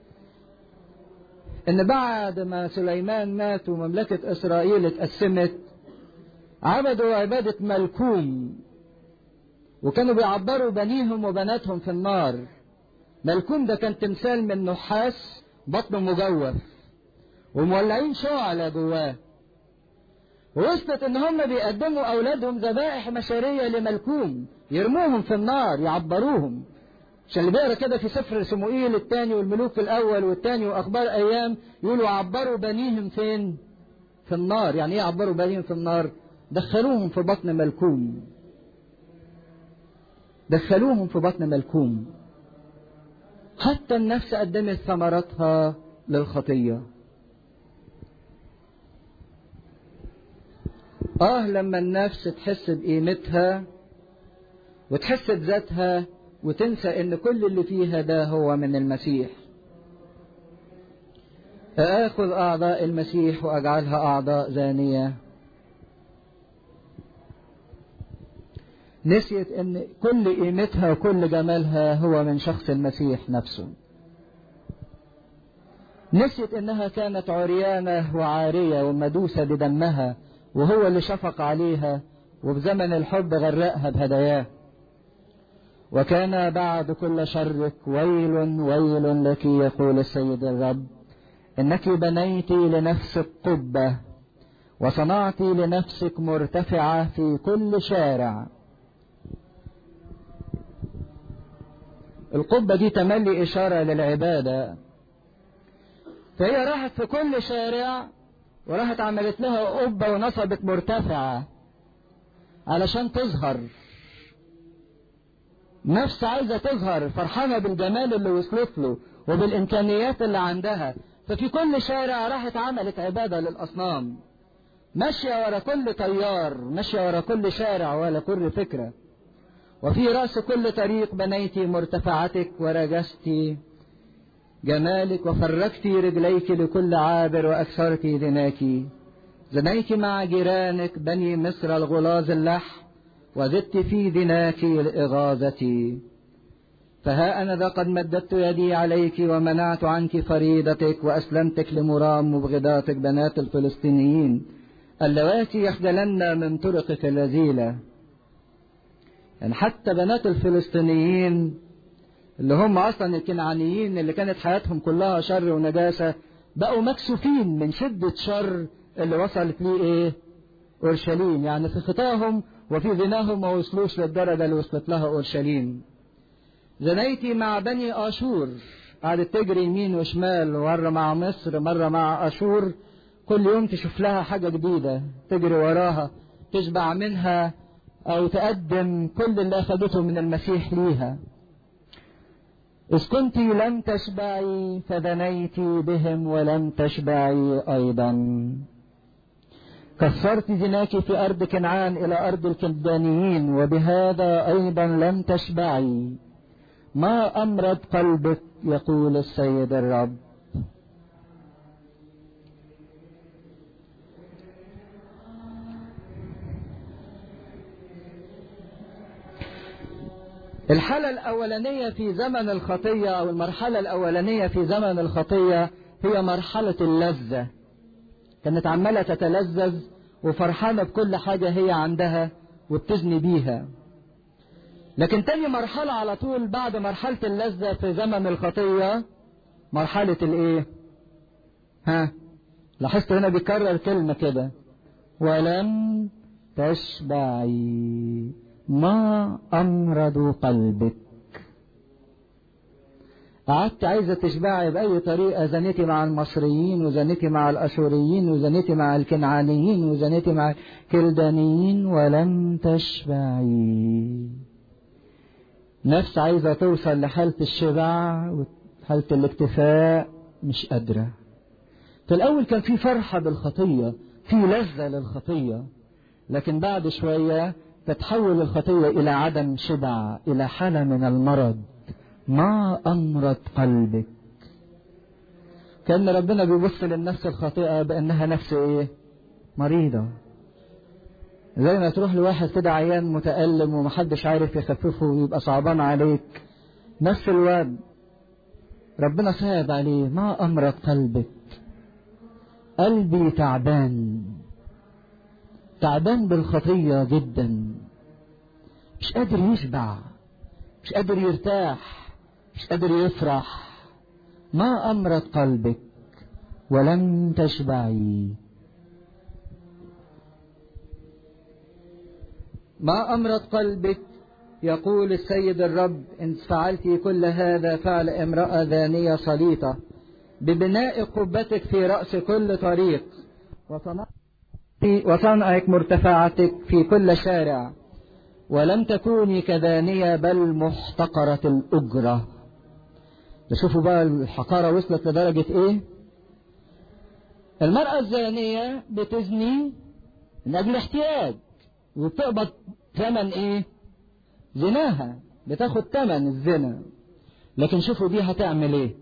إن بعد ما سليمان مات ومملكة إسرائيل اتقسمت، عبدوا عبادة ملكوم، وكانوا بيعبروا بنيهم وبناتهم في النار. ملكوم ده كان تمثال من نحاس بطنه مجوف ومولعين شعلة جواه، ووصلت ان هم بيقدموا اولادهم ذبائح مشارية لملكوم، يرموهم في النار، يعبروهم. عشان اللي بيقرا كده في سفر صموئيل الثاني والملوك الاول والثاني واخبار ايام، يقولوا عبروا بنيهم فين؟ في النار. يعني ايه عبروا بنيهم في النار؟ دخلوهم في بطن ملكوم، دخلوهم في بطن ملكوم. حتى النفس قدمت ثمرتها للخطية. لما النفس تحس بقيمتها وتحس بذاتها وتنسى ان كل اللي فيها ده هو من المسيح. آخذ أعضاء المسيح وأجعلها أعضاء زانية. نسيت ان كل قيمتها وكل جمالها هو من شخص المسيح نفسه. نسيت انها كانت عريانة وعارية ومدوسة بدمها، وهو اللي شفق عليها وبزمن الحب غرقها بهداياه. وكان بعد كل شرك ويل ويل لك يقول السيد الرب، انك بنيت لنفسك قبة وصنعت لنفسك مرتفعة في كل شارع. القبة دي تملي إشارة للعبادة، فهي راحت في كل شارع وراحت عملت لها قبة ونصبت مرتفعة علشان تظهر. نفس عايزة تظهر، فرحانة بالجمال اللي وصلت له وبالإمكانيات اللي عندها، ففي كل شارع راحت عملت عبادة للأصنام، ماشية ورا كل طيار، ماشية ورا كل شارع ولا كل فكرة. وفي رأس كل طريق بنيت مرتفعتك ورجست جمالك وفرجت رجليك لكل عابر وأكثرت دناك. زنيت مع جيرانك بني مصر الغلاظ اللح وزدت في دناك الإغاظة. فها أنا ذا قد مددت يدي عليك ومنعت عنك فريضتك وأسلمتك لمرام مبغضاتك بنات الفلسطينيين اللواتي يخجلن من طرقك الرذيلة. يعني حتى بنات الفلسطينيين اللي هم أصلا الكنعانيين اللي كانت حياتهم كلها شر ونجاسة، بقوا مكسوفين من شدة شر اللي وصلت ليه إيه؟ أورشليم. يعني في خطاهم وفي زناهم ما وصلوش للدرجة اللي وصلت لها أورشليم. زنيتي مع بني آشور، قعدت تجري يمين وشمال، مرة مع مصر مرة مع آشور، كل يوم تشوف لها حاجة جديدة تجري وراها تشبع منها أو تقدم كل اللي أخذته من المسيح ليها. إذ كنت لم تشبعي فدنيت بهم ولم تشبعي أيضا. كثرت زناك في أرض كنعان إلى أرض الكلدانيين وبهذا أيضا لم تشبعي. ما أمرض قلبك يقول السيد الرب. الحالة الأولانية في زمن الخطية أو المرحلة الأولانية في زمن الخطية هي مرحلة اللذة. كانت عمالة تتلذذ وفرحانة بكل حاجة هي عندها وبتزني بيها. لكن تاني مرحلة على طول بعد مرحلة اللذة في زمن الخطية مرحلة الايه؟ لاحظت هنا بيكرر كلمة كده، ولم تشبعي ما أمرض قلبك. قعدت عايزة تشبعي بأي طريقة، زنيتي مع المصريين وزنيتي مع الأشوريين وزنيتي مع الكنعانيين وزنيتي مع الكلدانيين ولم تشبعي. نفس عايزة توصل لحالة الشبع وحالة الاكتفاء، مش قادرة. في الأول كان في فرحة بالخطية، في لذة للخطية، لكن بعد شوية تتحول الخطية إلى عدم شبع، إلى حالة من المرض. ما أمرض قلبك. كأن ربنا بيبص للنفس الخاطئة بأنها نفس إيه؟ مريضة. زي ما تروح لواحد كده عيان متألم ومحدش عارف يخففه ويبقى صعبان عليك، نفس الواد ربنا صعب عليه. ما أمرض قلبك. قلبي تعبان، تعبان بالخطية جدا، مش قادر يشبع، مش قادر يرتاح، مش قادر يفرح. ما أمرض قلبك ولم تشبعي. ما أمرض قلبك يقول السيد الرب، إن فعلت كل هذا فعل امرأة ذانية صليطة ببناء قبتك في رأس كل طريق وصنعك مرتفعتك في كل شارع، ولم تكوني كذانية بل محتقرة الأجرة. تشوفوا بقى الحقارة وصلت لدرجة إيه؟ المرأة الزانية بتزني من أجل احتياج وبتقبض ثمن إيه؟ زناها، بتاخد ثمن الزنا. لكن شوفوا دي هتعمل إيه؟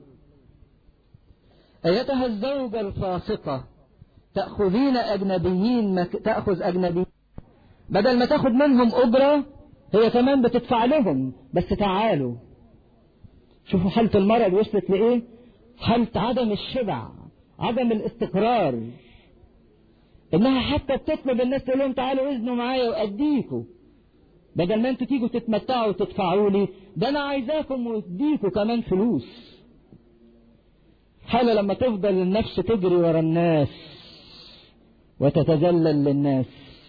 أيتها الزوجة الفاسقة تأخذين أجنبيين، تأخذ أجنبيين بدل ما تاخد منهم أجرة، هي كمان بتدفع لهم. بس تعالوا شوفوا حالة المرض وصلت لإيه؟ حالة عدم الشبع، عدم الاستقرار، إنها حتى بتطلب الناس تقول لهم تعالوا إذنوا معايا وأديكوا، بدل ما أنتوا تيجوا تتمتعوا وتدفعوا لي، ده أنا عايزاكم وأديكوا كمان فلوس. حالة لما تفضل النفس تجري ورا الناس وتتذلل للناس.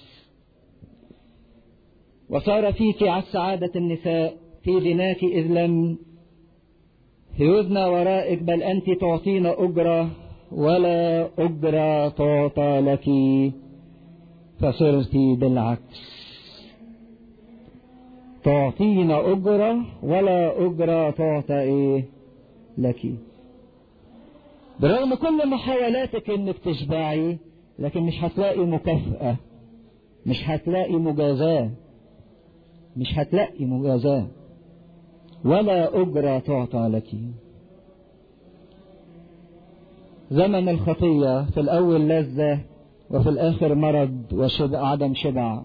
وصار فيك عكس عادة النساء في زناك، إذ لم يذنى ورائك، بل أنت تعطين أجرة ولا أجرة تعطى لك، فصرت بالعكس. تعطين أجرة ولا أجرة تعطى إيه لك. برغم كل محاولاتك إنك تشبعي، لكن مش هتلاقي مكافأة، مش هتلاقي مجازاة، مش هتلاقي مجازاة ولا أجرة تعطى لك. زمن الخطية في الأول لذة وفي الآخر مرض وشبع، عدم شبع.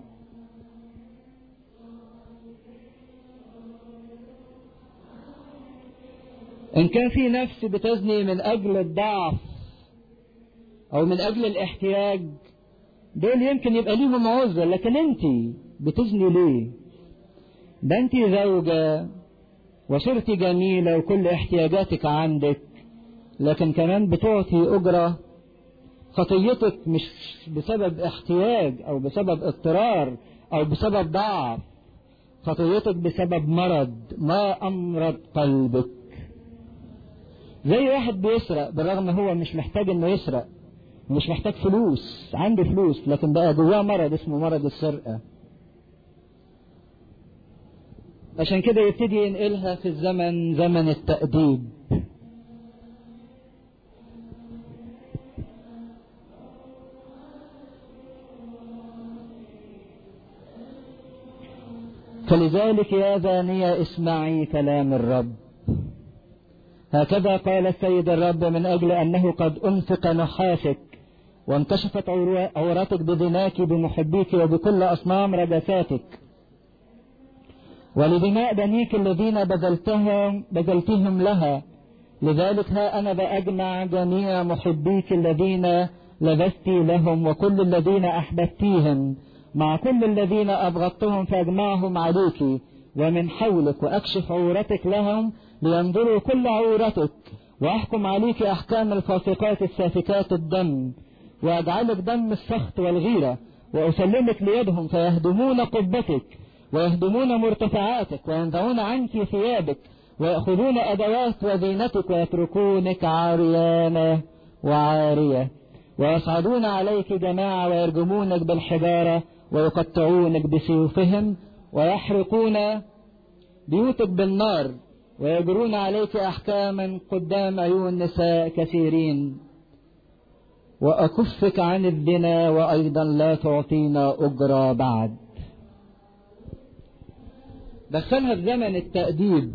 إن كان في نفس بتزني من أجل الضعف أو من أجل الاحتياج، دول يمكن يبقى ليهم عذر، لكن أنت بتزني ليه؟ ده أنت زوجة وصرت جميلة وكل احتياجاتك عندك، لكن كمان بتعطي أجرة. خطيتك مش بسبب احتياج أو بسبب اضطرار أو بسبب ضعف، خطيتك بسبب مرض. ما أمرض قلبك. زي واحد بيسرق بالرغم هو مش محتاج انه يسرق، مش محتاج فلوس، عنده فلوس، لكن بقى جواه مرض اسمه مرض السرقة. عشان كده يبتدي ينقلها في الزمن، زمن التأديب. فلذلك يا زانية اسمعي كلام الرب. هكذا قال السيد الرب، من أجل أنه قد أنفق نحاسك وانكشفت عوراتك بزناك بمحبيك وبكل أصنام رجساتك، ولدماء بنيك الذين بذلتهم لها. لذلك ها أنا بأجمع جميع محبيك الذين لبست لهم وكل الذين أحببتيهم مع كل الذين أبغضتهم فأجمعهم عليك، ومن حولك وأكشف عورتك لهم لينظروا كل عورتك، وأحكم عليك أحكام الفاسقات السافكات الدم، وأجعلك دم السخط والغيرة، وأسلمك ليدهم فيهدمون قبتك ويهدمون مرتفعاتك وينزعون عنك ثيابك ويأخذون أدوات وزينتك ويتركونك عاريانة وعارية، ويصعدون عليك جماعة ويرجمونك بالحجارة ويقطعونك بسيوفهم ويحرقون بيوتك بالنار ويجرون عليك أحكاما قدام عيون نساء كثيرين، وأكفك عن الزنا وأيضا لا تعطينا أجرة بعد. دخلها في زمن التأديب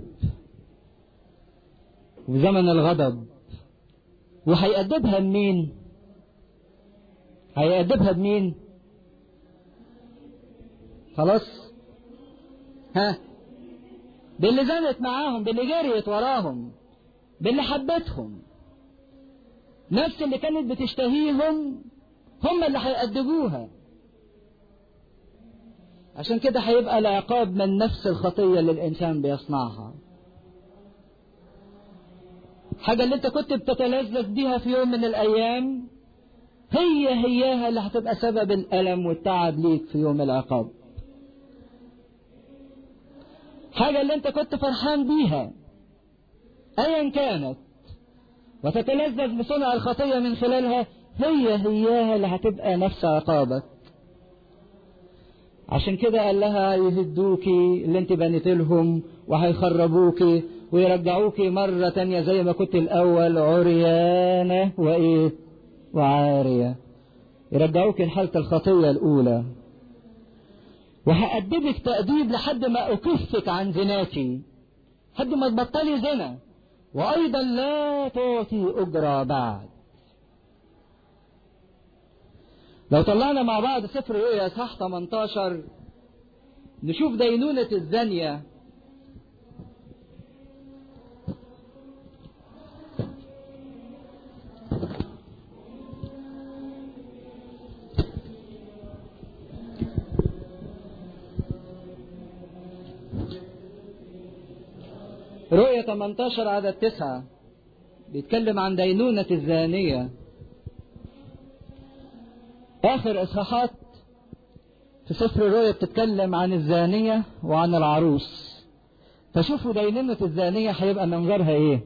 وزمن الغضب. وهيأدبها بمين؟ هيأدبها بمين؟ خلاص باللي زنت معاهم، باللي جريت وراهم، باللي حبتهم، نفس اللي كانت بتشتهيهم هم اللي هيأدبوها. عشان كده هيبقى العقاب من نفس الخطية اللي الإنسان بيصنعها. حاجة اللي انت كنت بتتلذذ بيها في يوم من الأيام هياها اللي هتبقى سبب الألم والتعب ليك في يوم العقاب. حاجة اللي انت كنت فرحان بيها ايا كانت وتتلذذ بصنع الخطية من خلالها هياها اللي هتبقى نفس عقابك. عشان كده قال لها يهدوكي اللي انت بنيت لهم وهيخربوكي ويرجعوكي مرة تانية زي ما كنت الأول عريانة وعارية، يرجعوكي لحالة الخطية الأولى، وهأدبك تأديب لحد ما أكفك عن زناكي، لحد ما تبطلي زنا، وأيضا لا تعطي أجرة بعد. لو طلعنا مع بعض سفر رؤيا اصحاح 18 نشوف دينونة الزانية. رؤيا 18 عدد 9 بيتكلم عن دينونة الزانية. آخر إصحاحات في سفر الرؤيا بتتكلم عن الزانية وعن العروس. فشوفوا دينونة الزانية هيبقى منظرها إيه.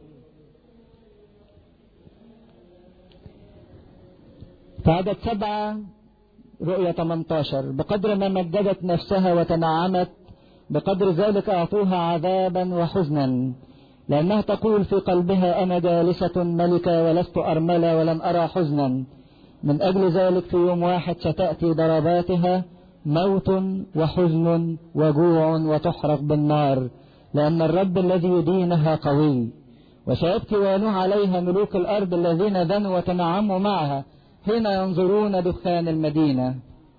في عدد 7 رؤيا 18 بقدر ما مجدت نفسها وتنعمت بقدر ذلك أعطوها عذابا وحزنا، لأنها تقول في قلبها أنا جالسة ملكة ولست أرملة ولم أرى حزنا. من أجل ذلك في يوم واحد ستأتي ضرباتها موت وحزن وجوع وتحرق بالنار، لأن الرب الذي يدينها قوي. وسيبكي وينوح عليها ملوك الأرض الذين زنوا وتنعموا معها حين ينظرون دخان المدينة.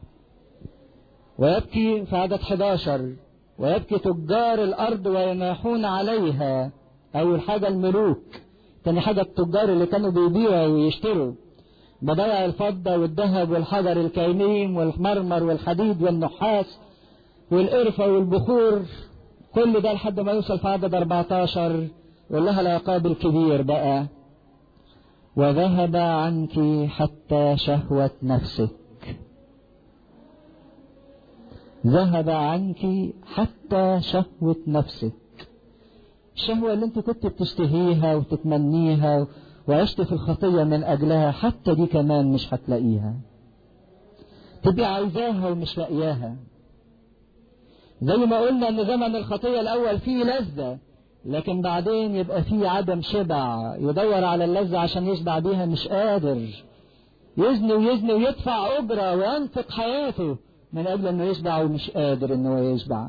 ويبكي في عدد 11 ويبكي تجار الأرض ويناحون عليها. أول حاجة الملوك، تاني حاجة التجار اللي كانوا بيبيعوا ويشتروا بضايع الفضة والذهب والحجر الكريم والمرمر والحديد والنحاس والقرفة والبخور، كل ده لحد ما يوصل في عدد 14 يقول لها العقاب الكبير بقى. وذهب عنك حتى شهوة نفسك. ذهب عنك حتى شهوة نفسك. الشهوة اللي انت كنت بتشتهيها وتتمنيها وعشت في الخطية من أجلها، حتى دي كمان مش هتلاقيها. تبقى عايزاها ومش لاقياها. زي ما قلنا ان زمن الخطية الأول فيه لذة، لكن بعدين يبقى فيه عدم شبع، يدور على اللذة عشان يشبع بيها مش قادر، يزني ويزني ويدفع أجرة وينفق حياته من أجل أنه يشبع ومش قادر أنه يشبع.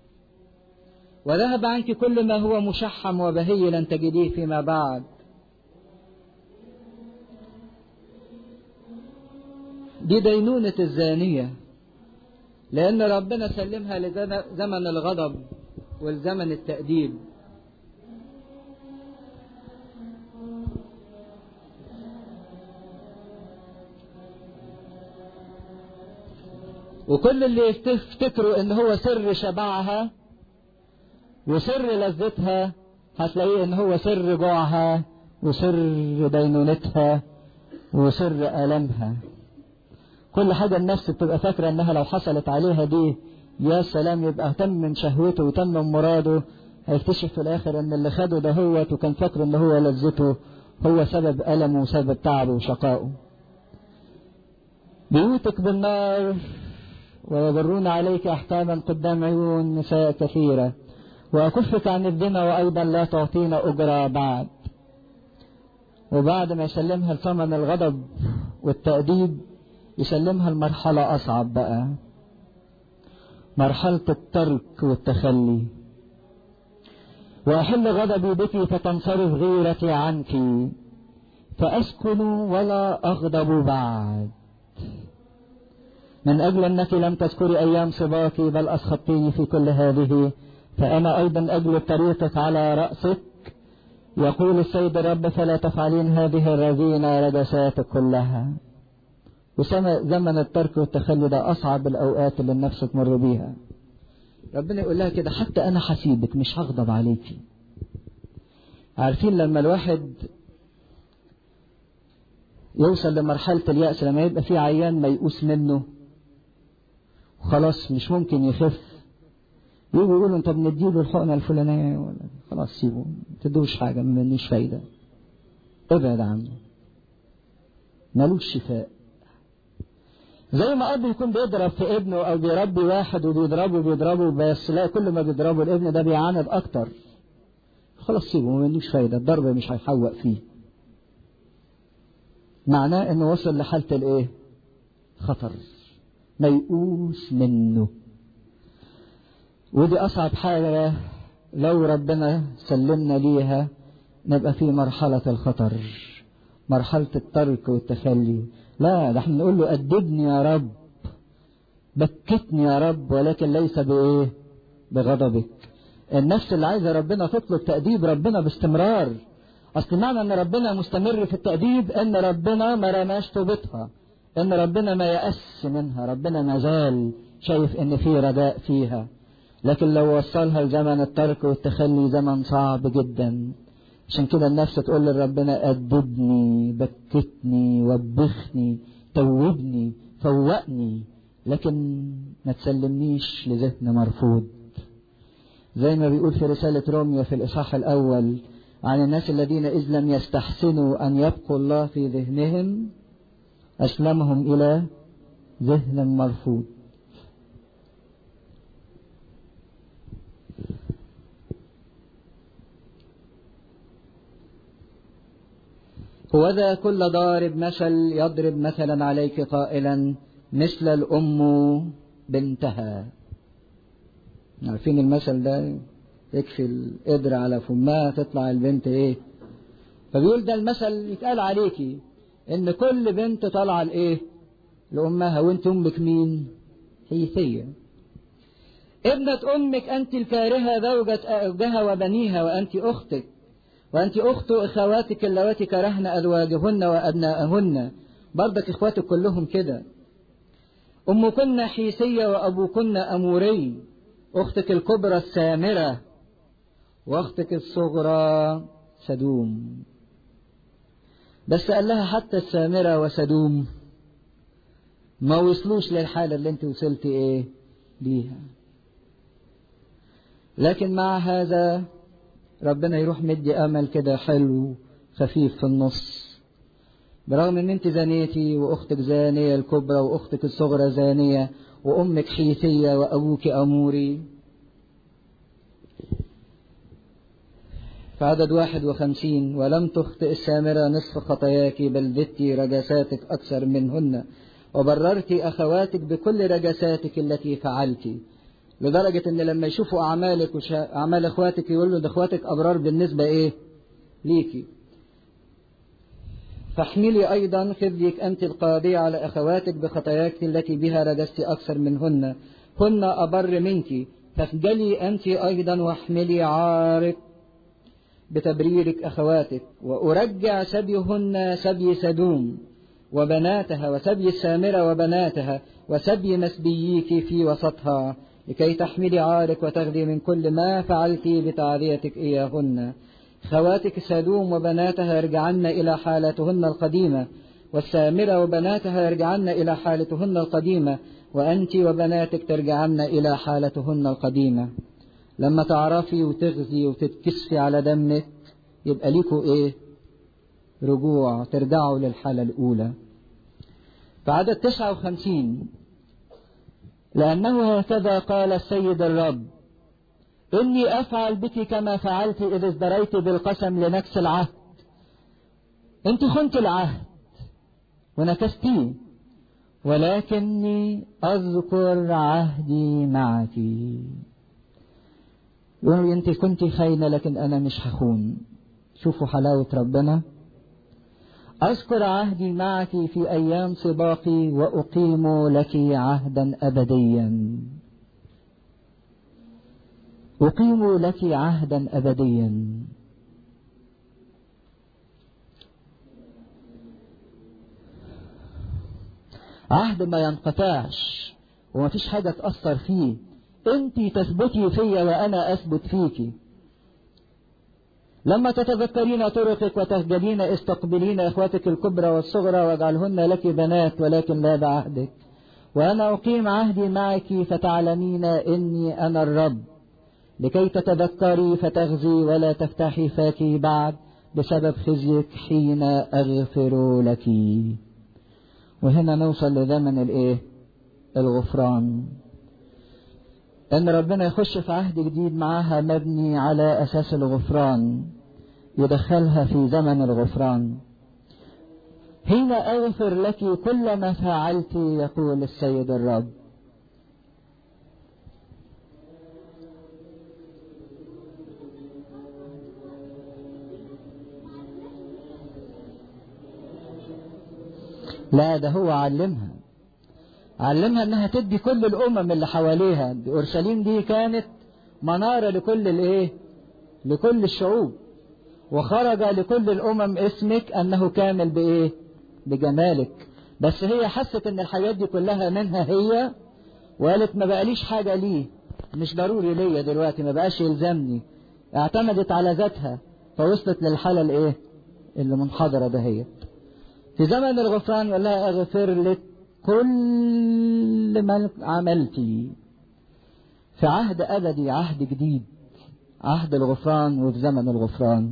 وذهب عنك كل ما هو مشحم وبهي لن تجديه فيما بعد. دي دينونة الزانية، لأن ربنا سلمها لزمن الغضب والزمن التأديب. وكل اللي يفتكروا ان هو سر شبعها وسر لذتها هتلاقيه ان هو سر جوعها وسر دينونتها وسر ألمها. كل حاجة النفس بتبقى فاكرة انها لو حصلت عليها دي يا سلام يبقى تم من شهوته وتم من مراده، هيكتشف في الاخر ان اللي خده ده هو وكان فاكر ان هو لذته هو سبب ألمه وسبب تعبه وشقائه. بيوتك بالنار ويجرون عليك أحكاما قدام عيون نساء كثيرة، وأكفك عن الدمى وأيضا لا تعطينا أجرة بعد. وبعد ما يسلمها لثمن الغضب والتأديب يسلمها المرحلة أصعب بقى، مرحلة الترك والتخلي. وأحل غضبي بك فتنصرف غيرتي عنك، فأسكن ولا أغضب بعد. من أجل أنك لم تذكري أيام صباك بل أسخطتيني في كل هذه، فأنا أيضا أجل طريقك على رأسك، يقول السيد الرب، فلا تفعلين هذه الرذينة رجساتك كلها. وزمن الترك والتخلي ده أصعب الأوقات اللي النفس تمر بيها. ربنا يقول لها كده حتى أنا حسيبك مش هغضب عليكي. عارفين لما الواحد يوصل لمرحلة اليأس، لما يبقى في عيان ميؤوس منه خلاص مش ممكن يخف، يجوا يقولوا انت بنديله الحقنة الفلانية ولا خلاص سيبه ما تدوش حاجة منيش فايدة، ابعد عنه ملوش شفاء. زي ما أب يكون بيضرب في ابنه أو بيربي واحد وبيضربه بس لا كل ما بيضربه الابن ده بيعاند أكتر، خلاص سيبه ملوش فايدة، الضرب مش هيحوق فيه. معناه انه وصل لحالة الايه؟ خطر، ميؤوس منه. ودي اصعب حاجة لو ربنا سلمنا ليها، نبقى في مرحلة الخطر، مرحلة الترك والتخلي. لا ده احنا نقول له أدبني يا رب، بكتني يا رب، ولكن ليس بايه؟ بغضبك. النفس اللي عايزة ربنا تطلب تأديب ربنا باستمرار. أصل معنى أن ربنا مستمر في التأديب أن ربنا ما رماش توبتها، أن ربنا ما يأس منها، ربنا ما زال شايف أن في رجاء فيها. لكن لو وصلها لزمن الترك والتخلي زمن صعب جدا. عشان كده النفس تقول لربنا أدبني، بكتني، وبخني، توبني، فوقني، لكن ما تسلمنيش لذهن مرفوض. زي ما بيقول في رسالة روميا في الإصحاح الأول عن الناس الذين إذ لم يستحسنوا أن يبقوا الله في ذهنهم أسلمهم إلى ذهن مرفوض. وذا كل ضارب مثل يضرب مثلا عليك قائلا مثل الأم بنتها. عارفين المثل ده؟ يكفي القدر على فمها تطلع البنت ايه. فبيقول ده المثل يتقال عليكي ان كل بنت طالعه لايه؟ لامها. وانت امك مين؟ حيثيه. ابنة امك انت الكارهه زوجة زوجها وبنيها، وانت اختك، وانت اخت اخواتك اللواتي كرهن ازواجهن وابناءهن. برضك اخواتك كلهم كده. امكن حيثيه وابوكن اموري، اختك الكبرى السامره واختك الصغرى سدوم. بس قال لها حتى السامرة وسدوم ما وصلوش للحالة اللي انت وصلت ايه ليها. لكن مع هذا ربنا يروح مدي امل كده حلو خفيف في النص. برغم ان انت زانيتي واختك زانية الكبرى واختك الصغرى زانية وامك حيثية وابوك اموري. في عدد 51 ولم تخطئ السامرة نصف خطاياك بل زدت رجساتك أكثر منهن وبررت أخواتك بكل رجساتك التي فعلت. لدرجة أن لما يشوفوا أعمالك وأعمال أخواتك يقولوا ده أخواتك أبرار بالنسبة إيه ليكي. فاحملي أيضا خذيك أنت القاضية على أخواتك بخطاياك التي بها رجست أكثر منهن، هن أبر منك، فاخجلي أنت أيضا واحملي عارك بتبريرك أخواتك. وأرجع سبيهن سبي سدوم وبناتها وسبي السامرة وبناتها وسبي مسبييك في وسطها، لكي تحملي عارك وتغدي من كل ما فعلت بتعذيتك إياهن. خواتك سدوم وبناتها يرجعن إلى حالتهن القديمة، والسامرة وبناتها يرجعن إلى حالتهن القديمة، وأنت وبناتك ترجعن إلى حالتهن القديمة. لما تعرفي وتغزي وتتكسفي على دمك يبقى ليكوا إيه؟ رجوع، ترجعوا للحالة الأولى. فعدد 59: لأنه هكذا قال السيد الرب: إني أفعل بك كما فعلت إذ ازدريت بالقسم لنكس العهد. أنت خنت العهد ونكستيه، ولكني أذكر عهدي معك. يقول أنت كنت خاينة لكن أنا مش هخون. شوفوا حلاوة ربنا. أذكر عهدي معك في أيام سباقي وأقيم لك عهدا أبديا. أقيم لك عهدا أبديا. عهد ما ينقطعش وما فيش حاجة تأثر فيه. أنت تثبتي فيا وأنا أثبت فيك. لما تتذكرين طرقك وتخجلين استقبلين إخواتك الكبرى والصغرى واجعلهن لك بنات ولكن لا بعهدك، وأنا أقيم عهدي معك فتعلمين إني أنا الرب، لكي تتذكري فتغزي ولا تفتحي فاك بعد بسبب خزيك حين أغفر لك. وهنا نوصل لزمن الإيه؟ الغفران. إن ربنا يخش في عهد جديد معاها مبني على أساس الغفران، يدخلها في زمن الغفران. حين أغفر لك كل ما فعلت يقول السيد الرب. لا، ده هو علمها انها تدي كل الامم اللي حواليها. اورشليم دي كانت منارة لكل الايه؟ لكل الشعوب. وخرج لكل الامم اسمك انه كامل بايه؟ بجمالك. بس هي حست ان الحاجات دي كلها منها هي، وقالت ما بقاليش حاجة ليه، مش ضروري ليا دلوقتي، ما بقاش يلزمني. اعتمدت على ذاتها فوصلت للحالة الايه؟ اللي منحدرة دهيت. في زمن الغفران يقول لها اغفر لك كل ما عملتي. في عهد أبدي، عهد جديد، عهد الغفران وفي زمن الغفران.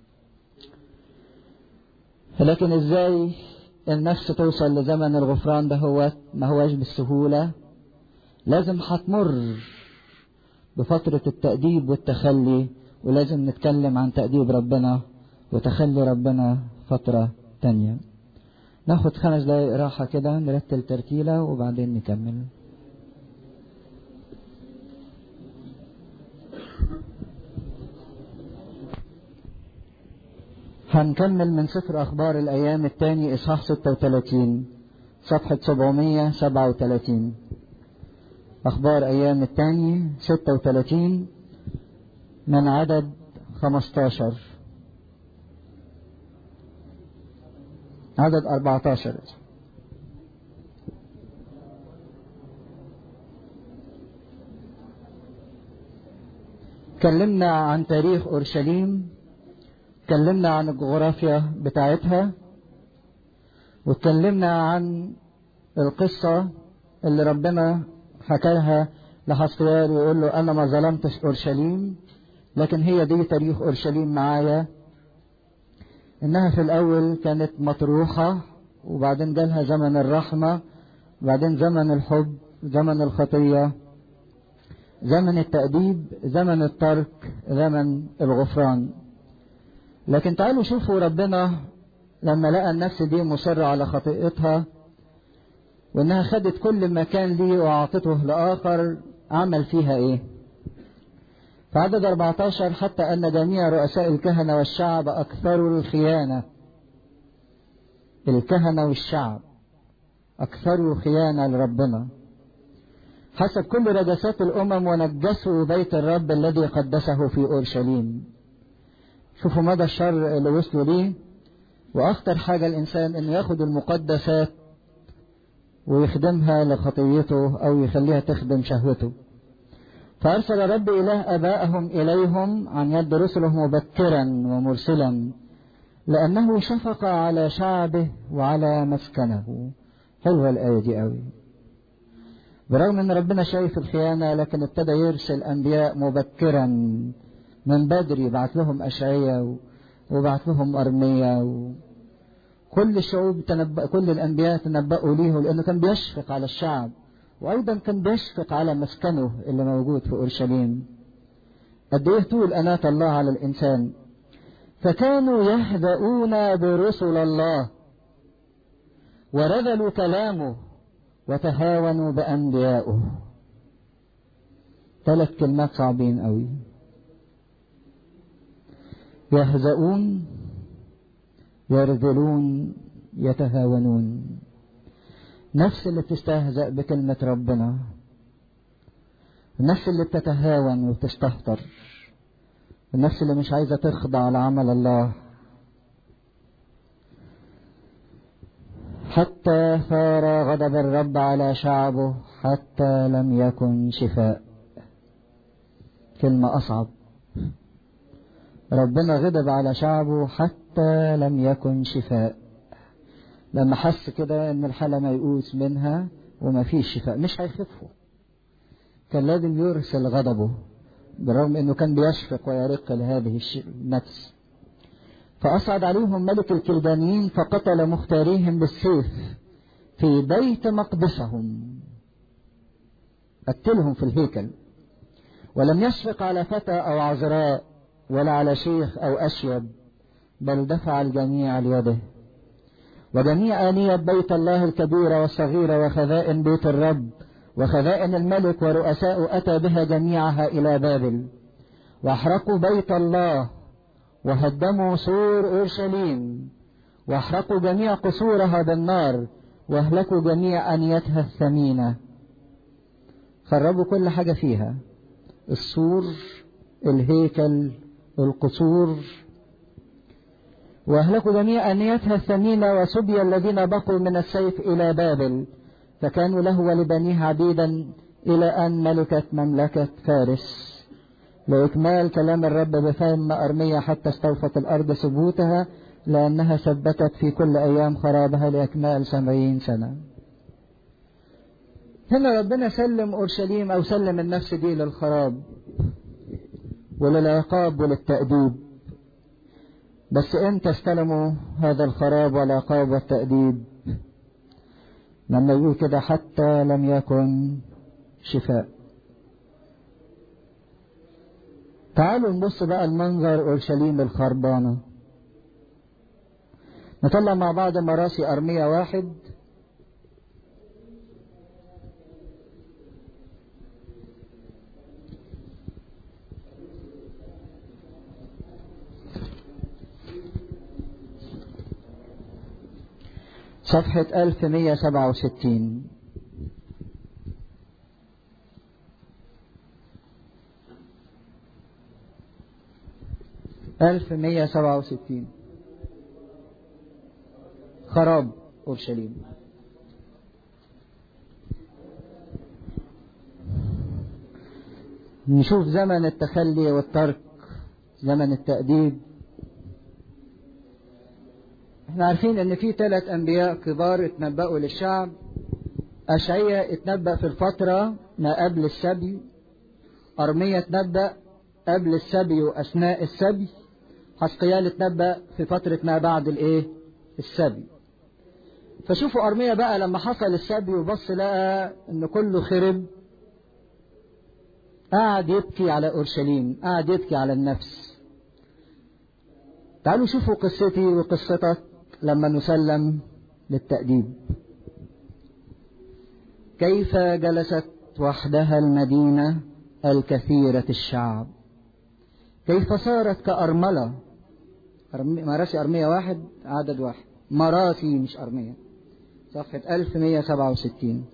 لكن ازاي النفس توصل لزمن الغفران ده؟ هو ما هوش بالسهولة. لازم هتمر بفترة التأديب والتخلي، ولازم نتكلم عن تأديب ربنا وتخلي ربنا فترة تانية. ناخد 5 دقايق راحة كده، نرتل ترتيلة وبعدين نكمل. هنكمل من سفر أخبار الأيام الثاني إصحاح 36 صفحة 737. أخبار أيام الثاني 36 من عدد 15 عدد 14. تكلمنا عن تاريخ أورشليم، تكلمنا عن الجغرافيا بتاعتها، وتكلمنا عن القصة اللي ربنا حكاها لحسقيال ويقول له أنا ما ظلمتش أورشليم، لكن هي دي تاريخ أورشليم معايا. إنها في الأول كانت مطروحة، وبعدين جالها زمن الرحمة، وبعدين زمن الحب، زمن الخطية، زمن التأديب، زمن الترك، زمن الغفران. لكن تعالوا شوفوا ربنا لما لقى النفس دي مصرة على خطيئتها وإنها خدت كل ما كان ليه وأعطته لآخر، عمل فيها إيه؟ في عدد 14: حتى أن جميع رؤساء الكهنة والشعب أكثروا الخيانة. الكهنة والشعب أكثروا خيانة لربنا حسب كل رجسات الأمم، ونجسوا بيت الرب الذي قدسه في أورشليم. شوفوا مدى الشر اللي وصلوا ليه. وأخطر حاجة الإنسان إنه ياخد المقدسات ويخدمها لخطيته أو يخليها تخدم شهوته. فأرسل رب إله آبائهم إليهم عن يد رسله مبكرا ومرسلا، لأنه شفق على شعبه وعلى مسكنه. حلوة الآية دي قوي. برغم أن ربنا شايف الخيانة، لكن ابتدى يرسل أنبياء مبكرا من بدري، بعت لهم أشعية وبعت لهم أرمية، كل الشعوب كل الأنبياء تنبأوا ليه، لأنه كان بيشفق على الشعب، وأيضا كان بيشفق على مسكنه اللي موجود في أورشليم. قد إيه طول أناة الله على الإنسان. فكانوا يهدؤون برسل الله ورذلوا كلامه وتهاونوا بأنبيائه. 3 كلمات صعبين قوي. يهزؤون، يرذلون، يتهاونون. نفس اللي بتستهزأ بكلمة ربنا، النفس اللي بتتهاون وبتستهتر، النفس اللي مش عايزة تخضع لعمل الله. حتى ثار غضب الرب على شعبه حتى لم يكن شفاء. كلمة أصعب. ربنا غضب على شعبه حتى لم يكن شفاء. لما حس كده ان الحالة ميؤوس منها وما فيش شفاء، مش هيخفوا، كان لازم يرسل غضبه، بالرغم انه كان بيشفق ويرق لهذه النفس. فأصعد عليهم ملك الكلدانيين فقتل مختاريهم بالسيف في بيت مقدسهم، قتلهم في الهيكل. ولم يشفق على فتى أو عذراء ولا على شيخ أو أشيب، بل دفع الجميع ليده. وجميع آنية بيت الله الكبيرة والصغيرة وخزائن بيت الرب وخزائن الملك ورؤساء أتى بها جميعها إلى بابل، واحرقوا بيت الله وهدموا سور أورشليم، واحرقوا جميع قصورها بالنار، واهلكوا جميع آنيتها الثمينة. خربوا كل حاجة فيها، السور، الهيكل، القصور، واهلكوا جميع آنيتها الثمينة. وسبي الذين بقوا من السيف إلى بابل، فكانوا له ولبنيه عبيدا إلى أن ملكت مملكة فارس. لإكمال كلام الرب بفم أرميا حتى استوفت الأرض ثبوتها، لأنها ثبتت في كل أيام خرابها لإكمال 70 سنة. هنا ربنا سلم أورشليم أو سلم النفس دي للخراب وللعقاب وللتأديب. بس امتى استلموا هذا الخراب والعقاب والتأديب؟ لما يقول كده حتى لم يكن شفاء. تعالوا نبص بقى المنظر أورشليم الخربانة. نطلع مع بعض مراسي أرميا 1. صفحة 1167. خراب أورشليم. نشوف زمن التخلي والترك، زمن التأديب. احنا عارفين ان في 3 انبياء كبار اتنبأوا للشعب. أشعيا اتنبأ في الفترة ما قبل السبي، أرميا اتنبأ قبل السبي وأثناء السبي، حزقيال اتنبأ في فترة ما بعد السبي. فشوفوا أرميا بقى لما حصل السبي وبص لقى ان كله خرب، قاعد يبكي على أورشليم، قاعد يبكي على النفس. تعالوا شوفوا قصتي وقصتك لما نسلم للتأديب. كيف جلست وحدها المدينة الكثيرة الشعب، كيف صارت كأرملة. مراسي أرميا 1 عدد 1، مراسي مش أرميا، صفحة 1167.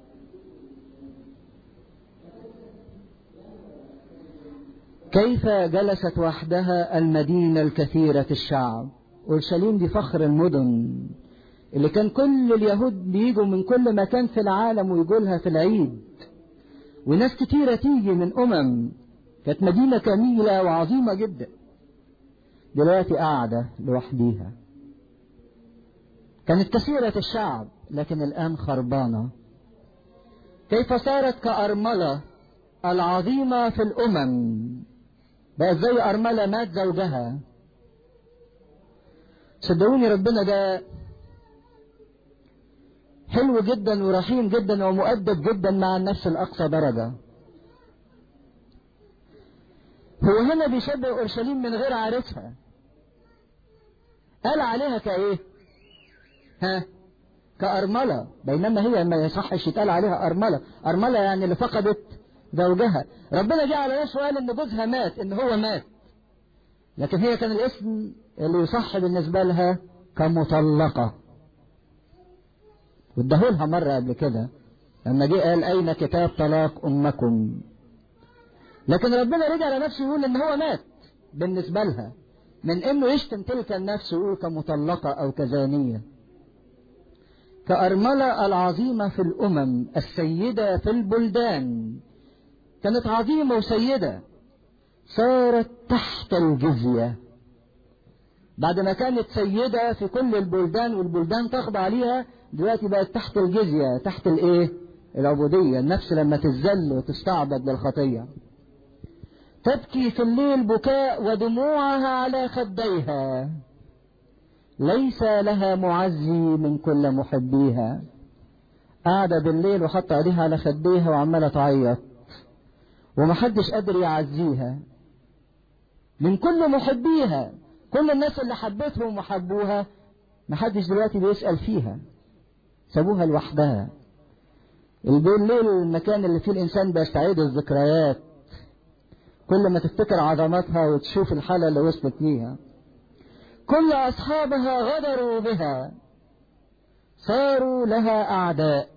كيف جلست وحدها المدينة الكثيرة الشعب. أورشليم دي فخر المدن اللي كان كل اليهود بيجوا من كل مكان في العالم ويجوا لها في العيد، وناس كتيرة تيجي من كانت مدينة جميلة وعظيمة جدا، دلوقتي قاعدة لوحديها. كانت كثيرة الشعب لكن الآن خربانة. كيف صارت كأرملة العظيمة في بقت زي أرملة مات زوجها. صدقوني ربنا ده حلو جدا ورحيم جدا ومؤدب جدا مع النفس لأقصى درجة. هو هنا بيشبه أورشليم من غير عارفها، قال عليها كايه؟ كأرملة، بينما هي ما يصحش يتقال عليها أرملة. أرملة يعني اللي فقدت زوجها. ربنا جه على نفسه وقال ان جوزها مات، ان هو مات، لكن هي كان الاسم اللي يصح بالنسبة لها كمطلقة. وادهولها مرة قبل كده لما جه قال اين كتاب طلاق امكم. لكن ربنا رجع على نفسه يقول ان هو مات بالنسبة لها، من انه يشتم تلك النفس ويقول كمطلقة او كزانية. كأرملة العظيمة في السيدة في البلدان، كانت عظيمة وسيدة، صارت تحت الجزية. بعد ما كانت سيدة في كل البلدان والبلدان تخضع عليها، دلوقتي بقت تحت الجزية، تحت العبودية. النفس لما تذل وتستعبد للخطية. تبكي في الليل بكاء ودموعها على خديها، ليس لها معزي من كل محبيها. قاعدة بالليل وحط ايديها على خديها وعمالة تعيط، ومحدش قادر يعزيها من كل محبيها. كل الناس اللي حبتهم وحبوها محدش دلوقتي بيسأل فيها، سابوها لوحدها. بالليل المكان اللي فيه الإنسان بيستعيد الذكريات، كل ما تفتكر عظمتها وتشوف الحالة اللي وصلت ليها. كل أصحابها غدروا بها، صاروا لها أعداء.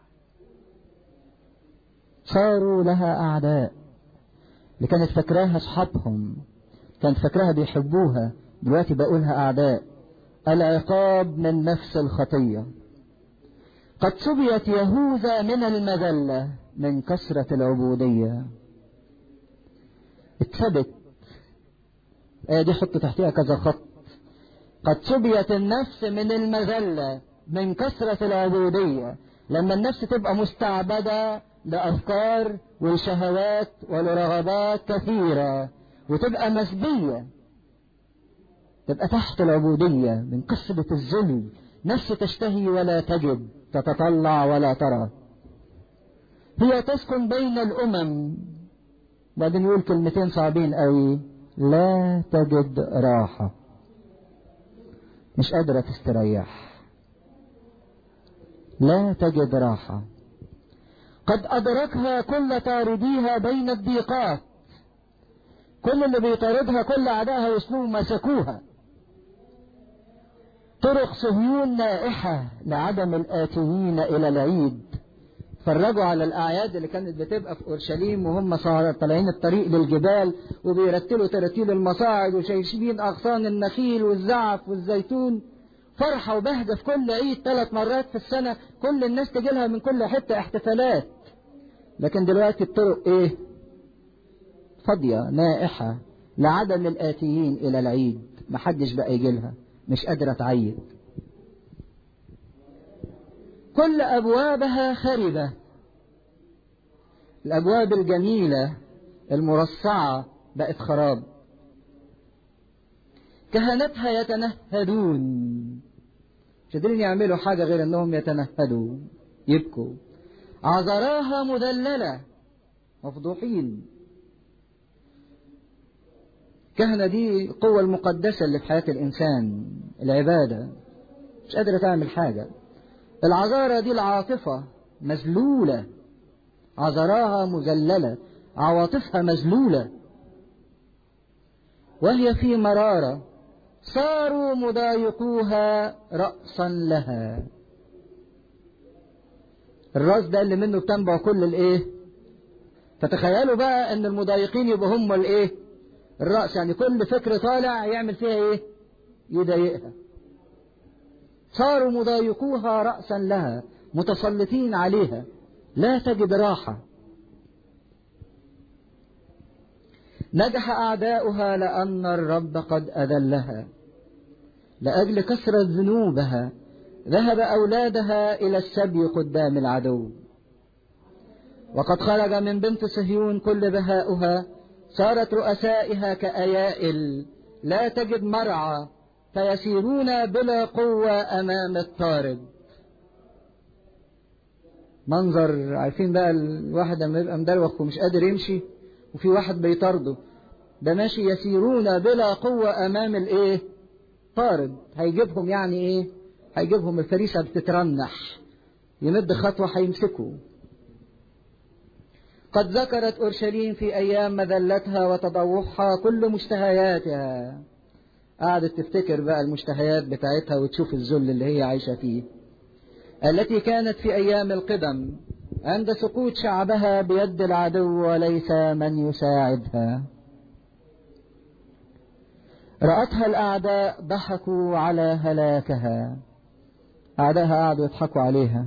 صاروا لها أعداء. اللي كانت فاكراها أصحابهم، كانت فاكراها بيحبوها، دلوقتي بقولها أعداء. العقاب من نفس الخطية. قد سبيت يهوذا من المذلة من كثرة العبودية. اتثبت. دي حط تحتها كذا خط. قد سبيت النفس من المذلة من كثرة العبودية. لما النفس تبقى مستعبدة لأفكار والشهوات والرغبات كثيرة وتبقى مسبية، تبقى تحت العبودية من كثرة الذل. نفس تشتهي ولا تجد، تتطلع ولا ترى. هي تسكن بين بعدين يقول كلمتين صعبين قوي: لا تجد راحة. مش قادرة تستريح، لا تجد راحة. قد أدركها كل طارديها بين الضيقات. كل اللي بيطاردها، كل أعدائها وصلوا مسكوها. طرق صهيون نائحة لعدم الآتيين إلى العيد. فرجوا على الأعياد اللي كانت بتبقى في أورشليم وهم طالعين الطريق للجبال وبيرتلوا تراتيل المصاعد وشايشين أغصان النخيل والزعف والزيتون. فرحة وبهجة في كل عيد 3 مرات في السنة، كل الناس تجيلها من كل حتة احتفالات. لكن دلوقتي الطرق فاضية نائحة لعدم الآتيين إلى العيد. محدش بقى يجيلها، مش قادرة تعيد. كل أبوابها خربة. الأبواب الجميلة المرصعة بقت خراب. كهنتها يتنهدون، مش قادرين يعملوا حاجة غير أنهم يتنهدوا يبكوا. عذراها مذللة، مفضوحين. كهنة دي القوة المقدسة اللي في حياة الإنسان، العبادة، مش قادرة تعمل حاجة. العذارى دي العاطفة مذلولة، عذراها مذللة، عواطفها مذلولة. وهي في مرارة، صاروا مضايقوها رأسا لها. الرأس ده اللي منه بتنبع كل فتخيلوا بقى ان المضايقين يبقوا هم الرأس، يعني كل فكر طالع يعمل فيها يضايقها. صاروا مضايقوها رأسا لها، متسلطين عليها، لا تجد راحة. نجح أعداؤها لأن الرب قد أذلها. لأجل كثرة ذنوبها ذهب أولادها إلى السبي قدام العدو. وقد خرج من بنت صهيون كل بهاؤها، صارت رؤسائها كأيائل لا تجد مرعى، فيسيرون بلا قوة أمام الطارد. منظر، عارفين بقى الواحد لما يبقى مدروخ ومش قادر يمشي وفي واحد بيطارده، ده ماشي يسيرون بلا قوة أمام الإيه؟ طارد. هيجيبهم يعني إيه؟ هيجيبهم الفريسة بتترنح، يمد خطوة هيمسكوا. قد ذكرت أورشليم في أيام مذلتها وتضوحها كل مشتهياتها. قعدت تفتكر بقى المشتهيات بتاعتها وتشوف الذل اللي هي عايشة فيه، التي كانت في أيام القدم عند سقوط شعبها بيد العدو وليس من يساعدها. رأتها الأعداء ضحكوا على هلاكها. أعدائها قعدوا يضحكوا عليها.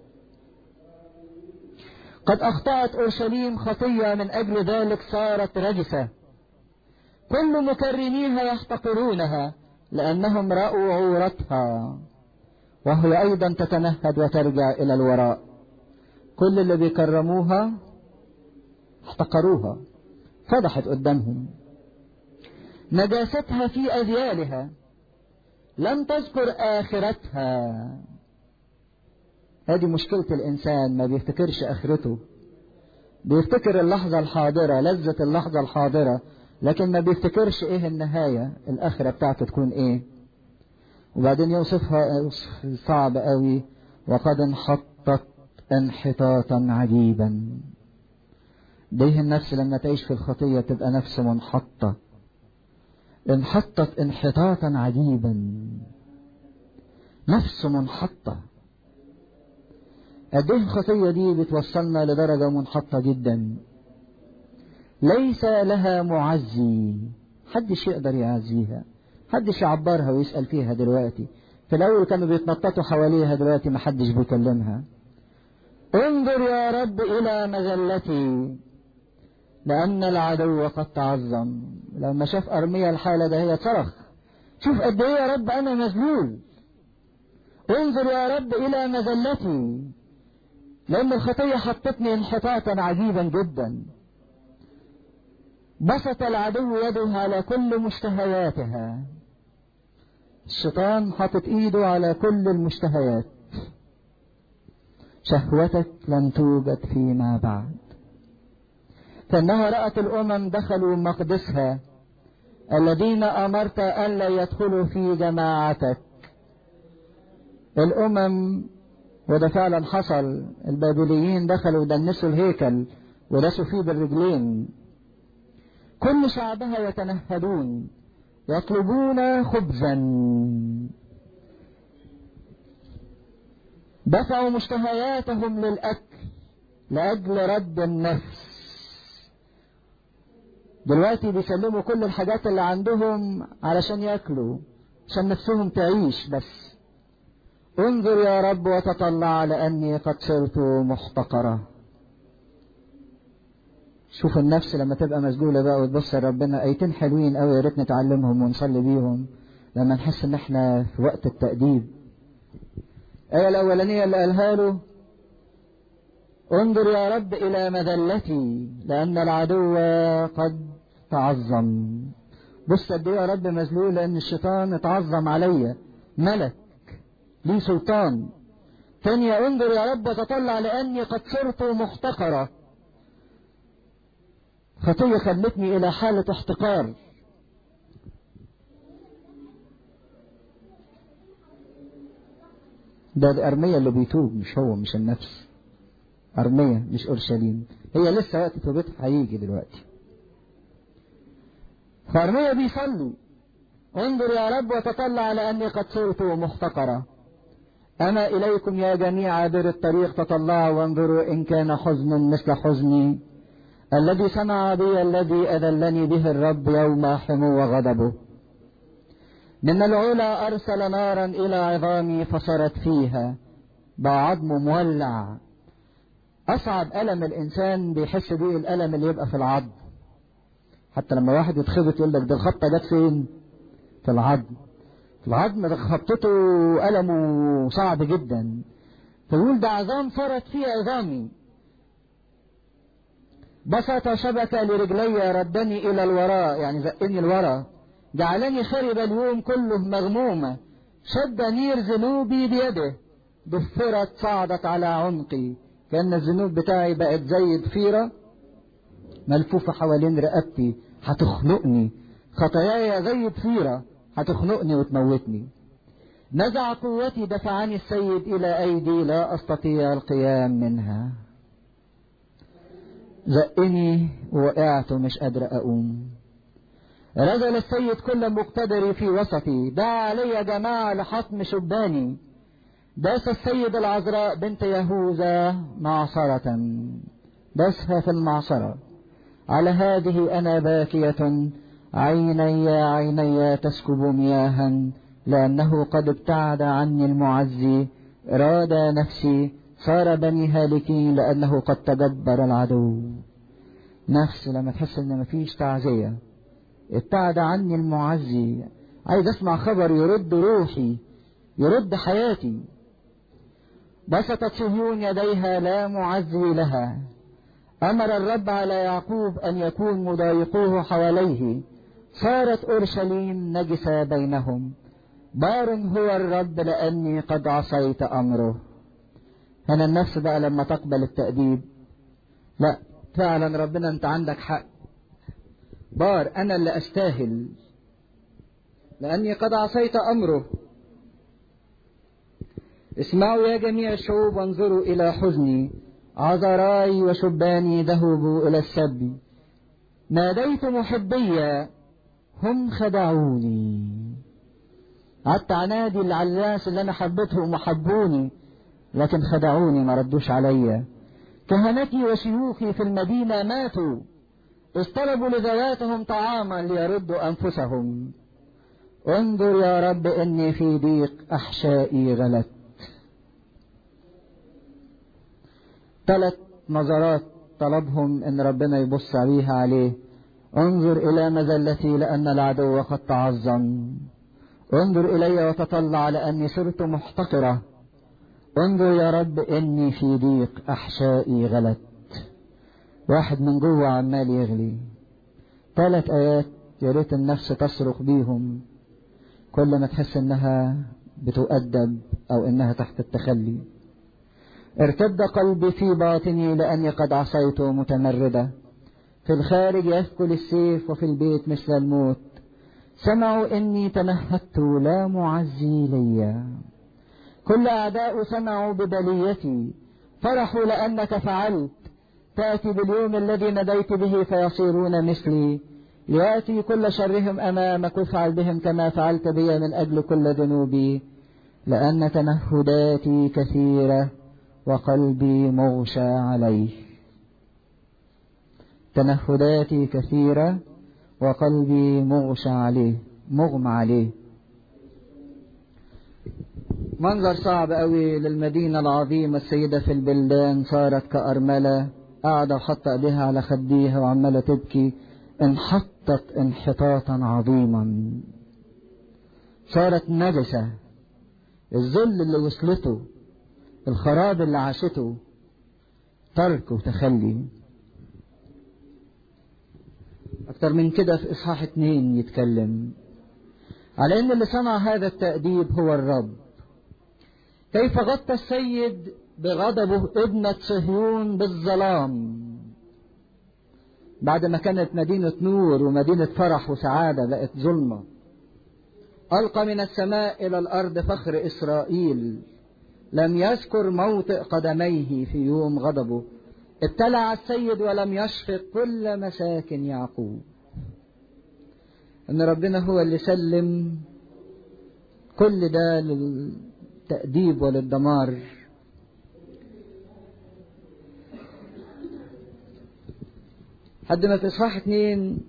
قد أخطأت أورشليم خطية، من أجل ذلك صارت رجسة. كل مكرميها يحتقرونها لأنهم رأوا عورتها، وهي أيضا تتنهد وترجع إلى الوراء. كل اللي بيكرموها احتقروها، فضحت قدامهم. نجاستها في أذيالها، لم تذكر آخرتها. هذه مشكلة الإنسان، ما بيفتكرش آخرته، بيفتكر اللحظة الحاضرة، لذة اللحظة الحاضرة، لكن ما بيفتكرش إيه النهاية، الآخرة بتاعته تكون إيه. وبعدين يوصفها صعب قوي: وقد انحطت انحطاطا عجيبا. ديه النفس لما تعيش في الخطية تبقى نفس منحطة، انحطت انحطاطا عجيبا، نفس منحطة. قد ايه الخطية دي بتوصلنا لدرجة منحطة جدا، ليس لها معزي، محدش يقدر يعزيها، محدش يعبرها ويسأل فيها. دلوقتي في الأول كانوا بيتنططوا حواليها، دلوقتي محدش بيكلمها. انظر يا رب إلى مذلتي لأن العدو قد تعظم. لما شاف أرميا الحالة ده هي صرخ: شوف قد ايه يا رب أنا مذلول، انظر يا رب إلى مذلتي، لأن الخطية حطتني انحطاطا عجيبا جدا. بسط العدو يده على كل مشتهياتها. الشيطان حاطط ايده على كل المشتهيات. شهوتك لن توجد فيما بعد. فإنها رأت الأمم دخلوا مقدسها، الذين أمرت ألا يدخلوا في جماعتك. الأمم، وده فعلا حصل، البابليين دخلوا ودنسوا الهيكل ودسوا فيه بالرجلين. كل شعبها يتنهدون يطلبون خبزا. دفعوا مشتهياتهم للأكل لأجل رد النفس. دلوقتي بيسلموا كل الحاجات اللي عندهم علشان يأكلوا، عشان نفسهم تعيش بس. انظر يا رب وتطلع لأني قد صرت محتقرة. شوف النفس لما تبقى مسجولة بقى وتبص لربنا. آيتين حلوين قوي، يا ريت نتعلمهم ونصلي بيهم لما نحس ان احنا في وقت التأديب. الآية الأولانية اللي قالها له: انظر يا رب إلى مذلتي لأن العدو قد تعظم. بص قد ايه يا رب مذلول، لأن الشيطان اتعظم عليا، ملك ليه سلطان. ثانية: انظر يا رب وتطلع لأني قد صرت محتقرة. خطية خلتني إلى حالة احتقار. ده أرميا اللي بيتوب، مش هو، مش النفس. أرميا مش أورشليم، هي لسه وقت توبتها هيجي دلوقتي. فأرميا بيصلي: انظر يا رب وتطلع لأني قد صرت محتقرة. أما إليكم يا جميع عابر الطريق تطلعوا وانظروا إن كان حزن مثل حزني الذي صنع بي الذي أذلني به الرب يوم حمو غضبه. من العلا أرسل نارا إلى عظامي فصارت فيها، بقى عظم مولع. أصعب ألم الإنسان بيحس بيه الألم اللي يبقى في العظم. حتى لما واحد يتخبط يقول لك ده الخبطة جت فين؟ في العظم. في العظم ده خبطته ألمه صعب جدا. فيقول ده عظام فرت في عظامي. بسط شبكة لرجلي ردني إلى الوراء، يعني زقني الوراء. جعلني خرب اليوم كله مغمومة. شد نير ذنوبي بيده. ضفرت صعدت على عنقي. كأن الذنوب بتاعي بقت زي ضفيرة ملفوفة حوالين رقبتي هتخنقني. خطاياي زي ضفيرة هتخنقني وتموتني. نزع قوتي دفعني السيد إلى أيدي لا أستطيع القيام منها. زقني ووقعت ومش قادر أقوم. رجل السيد كل مقتدري في وسطي. دعا علي جماعة لحطم شباني. داس السيد العذراء بنت يهوذا معصرة. داسها في المعصرة. على هذه أنا باكية. عيني تسكب مياها. لأنه قد ابتعد عني المعزي. راد نفسي. صار بني هالكين لأنه قد تجبر العدو. نفس لما تحس ان مفيش تعزية. ابتعد عني المعزي. عايز اسمع خبر يرد روحي، يرد حياتي. بسطت صهيون يديها لا معزي لها. أمر الرب على يعقوب أن يكون مضايقوه حواليه. صارت أورشليم نجسة بينهم. بار هو الرب لأني قد عصيت أمره. هنا النفس بقى لما تقبل التأديب، لا فعلا ربنا أنت عندك حق. بار أنا اللي أستاهل لأني قد عصيت أمره. اسمعوا يا جميع الشعوب وانظروا إلى حزني. عذراي وشباني ذهبوا إلى السبي. ناديت محبية هم خدعوني. قعدت عنادي العلاس اللي أنا حبيتهم وحبوني لكن خدعوني ما ردوش عليا. كهنتي وشيوخي في المدينة ماتوا. اصطلبوا لذواتهم طعاما ليردوا أنفسهم. انظر يا رب إني في ضيق أحشائي غلت. 3 نظرات طلبهم إن ربنا يبص عليها عليه. انظر إلى مذلتي لأن العدو قد تعظم. انظر إلي وتطلع لأني صرت محتقرة. انظر يا رب إني في ضيق أحشائي غلت. واحد من جوه عمال يغلي. 3 آيات يا ريت النفس تصرخ بيهم كل ما تحس إنها بتؤدب أو إنها تحت التخلي. ارتد قلبي في باطني لأني قد عصيت متمردة. في الخارج يثقل السيف وفي البيت مثل الموت. سمعوا إني تنهدت لا معزي لي. كل أعداء سمعوا ببليتي. فرحوا لأنك فعلت. تأتي باليوم الذي نديت به فيصيرون مثلي. ليأتي كل شرهم أمامك وافعل بهم كما فعلت بي من أجل كل ذنوبي. لأن تنهداتي كثيرة وقلبي مغشى عليه. تنهداتي كثيرة وقلبي مغشى عليه، مغمى عليه. منظر صعب قوي للمدينة العظيمة السيدة في البلدان. صارت كأرملة قاعدة وحط ايديها على خديها وعمالة تبكي. انحطت انحطاطا عظيما. صارت نجسة. الذل اللي وصلته، الخراب اللي عاشته، ترك وتخلي. أكتر من كده في إصحاح 2 يتكلم على أن اللي صنع هذا التأديب هو الرب. كيف غطى السيد بغضبه ابنة صهيون بالظلام. بعد ما كانت مدينة نور ومدينة فرح وسعادة بقت ظلمة. ألقى من السماء إلى الأرض فخر إسرائيل. لم يذكر موطئ قدميه في يوم غضبه. ابتلع السيد ولم يشفق كل مساكن يعقوب. ان ربنا هو اللي سلم كل ده للتأديب وللدمار. حد ما في إصحاح 2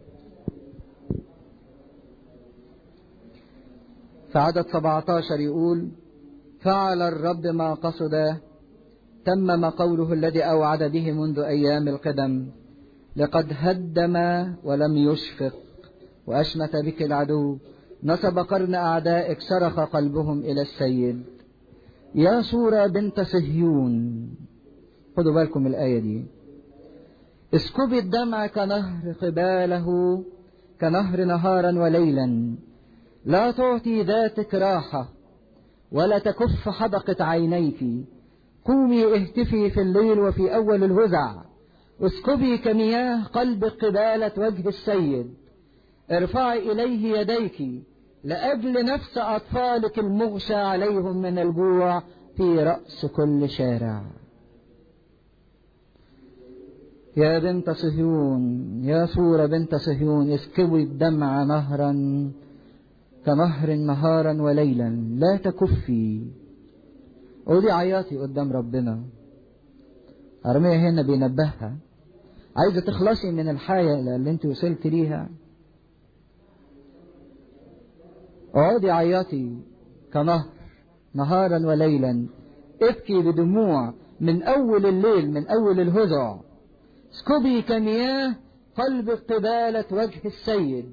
في عدد 17 يقول: فعل الرب ما قصد، تمم قوله الذي أوعد به منذ أيام القدم. لقد هدم ولم يشفق، وأشمت بك العدو، نصب قرن أعدائك، صرخ قلبهم إلى السيد. يا صورة بنت صهيون، خدوا بالكم الآية دي، اسكبي الدمع كنهر قباله، كنهر نهارا وليلا، لا تعطي ذاتك راحة ولا تكف حدقة عينيك. قومي اهتفي في الليل وفي أول الهزع، اسكبي كمياه قلبك قبالة وجه السيد. ارفعي إليه يديك لأجل نفس أطفالك المغشى عليهم من الجوع في رأس كل شارع. يا بنت صهيون، يا صورة بنت صهيون، اسكبي الدمع نهرا كنهر نهارا وليلا، لا تكفي. قولي عياطي قدام ربنا. أرمية هنا بينبهها، عايزة تخلصي من الحياة اللي انت وصلت ليها، اقعدي عياطي كنهر نهارا وليلا، ابكي بدموع من أول الليل، من أول الهزع. اسكبي كمياه قلبك قبالة وجه السيد.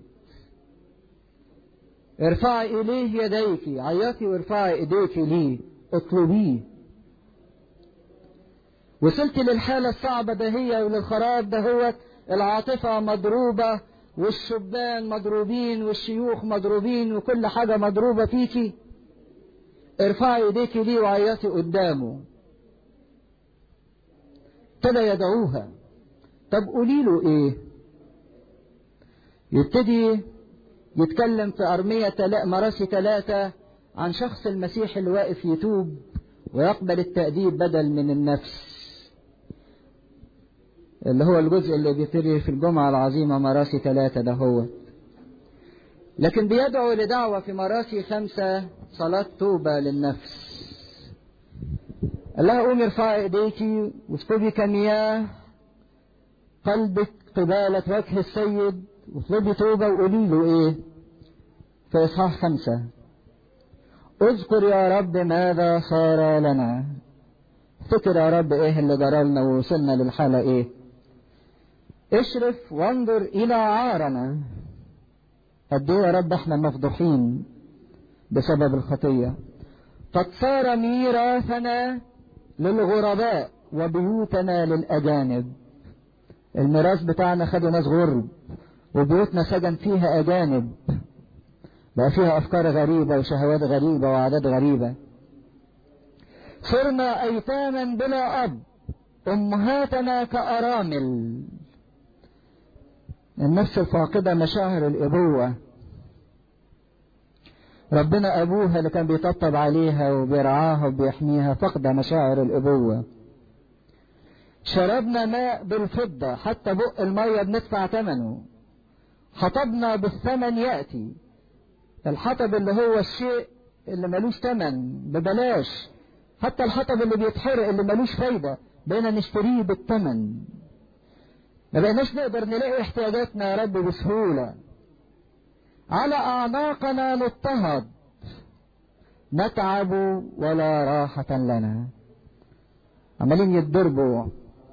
ارفعي إليه يديك، عيطي وارفعي ايديك ليه، اطلبيه. وصلت للحالة الصعبة دهية وللخراب دهوت، العاطفة مضروبة والشبان مضروبين والشيوخ مضروبين وكل حاجة مضروبة فيكي. ارفعي ايديك ليه وعيطي قدامه. ابتدى يدعوها. طب قولي له ايه؟ يبتدي يتكلم في أرمية مراسي 3 عن شخص المسيح اللي واقف يتوب ويقبل التأديب بدل من النفس، اللي هو الجزء اللي بيتري في الجمعة العظيمة مراسي 3 ده هو. لكن بيدعو لدعوة في مراسي 5 صلاة توبة للنفس. قال لها قومي ارفعي ايديكي واسكبي كمياه قلبك قبالة وجه السيد، واطلبي توبة وقولي له ايه في اصحاح 5؟ اذكر يا رب ماذا صار لنا. افتكر يا رب ايه اللي جرى لنا ووصلنا للحالة ايه. اشرف وانظر الى عارنا. قد ايه يا رب احنا مفضوحين بسبب الخطية. قد صار ميراثنا للغرباء وبيوتنا للأجانب. الميراث بتاعنا خدوا ناس غرب، وبيوتنا سجن فيها أجانب، بقى فيها أفكار غريبة وشهوات غريبة وعادات غريبة. صرنا أيتاما بلا أب، أمهاتنا كأرامل. النفس الفاقدة مشاعر الأبوة، ربنا أبوها اللي كان بيطبطب عليها وبيرعاها وبيحميها فقد مشاعر الأبوة. شربنا ماء بالفضة، حتى بق المية بندفع ثمنه. حطبنا بالثمن يأتي. الحطب اللي هو الشيء اللي ملوش ثمن ببلاش، حتى الحطب اللي بيتحرق اللي ملوش فايدة بقينا نشتريه بالثمن. ما بقيناش نقدر نلاقي احتياجاتنا يا رب بسهولة. على أعناقنا نضطهد، نتعب ولا راحة لنا. عمالين يتضربوا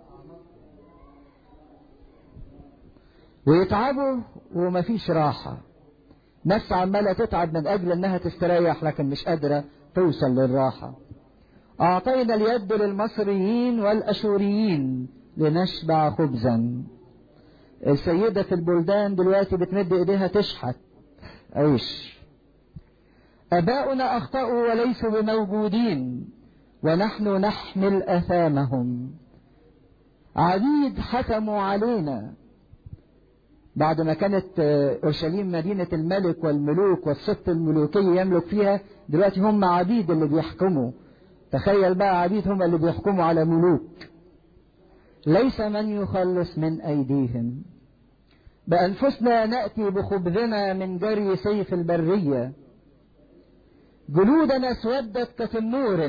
ويتعبوا ومفيش راحة. نفس عمالة تتعب من أجل أنها تستريح لكن مش قادرة توصل للراحة. أعطينا اليد للمصريين والأشوريين لنشبع خبزا. السيدة في البلدان دلوقتي بتمد إيديها تشحت عيش. أباؤنا أخطأوا وليسوا بموجودين ونحن نحمل أثامهم. عبيد حكموا علينا. بعد ما كانت أورشليم مدينة الملك والملوك والست الملوكية يملك فيها، دلوقتي هم عبيد اللي بيحكموا. تخيل بقى، عبيد هم اللي بيحكموا على ملوك. ليس من يخلص من أيديهم. بأنفسنا نأتي بخبزنا من جري سيف البرية. جلودنا اسودت كتنور.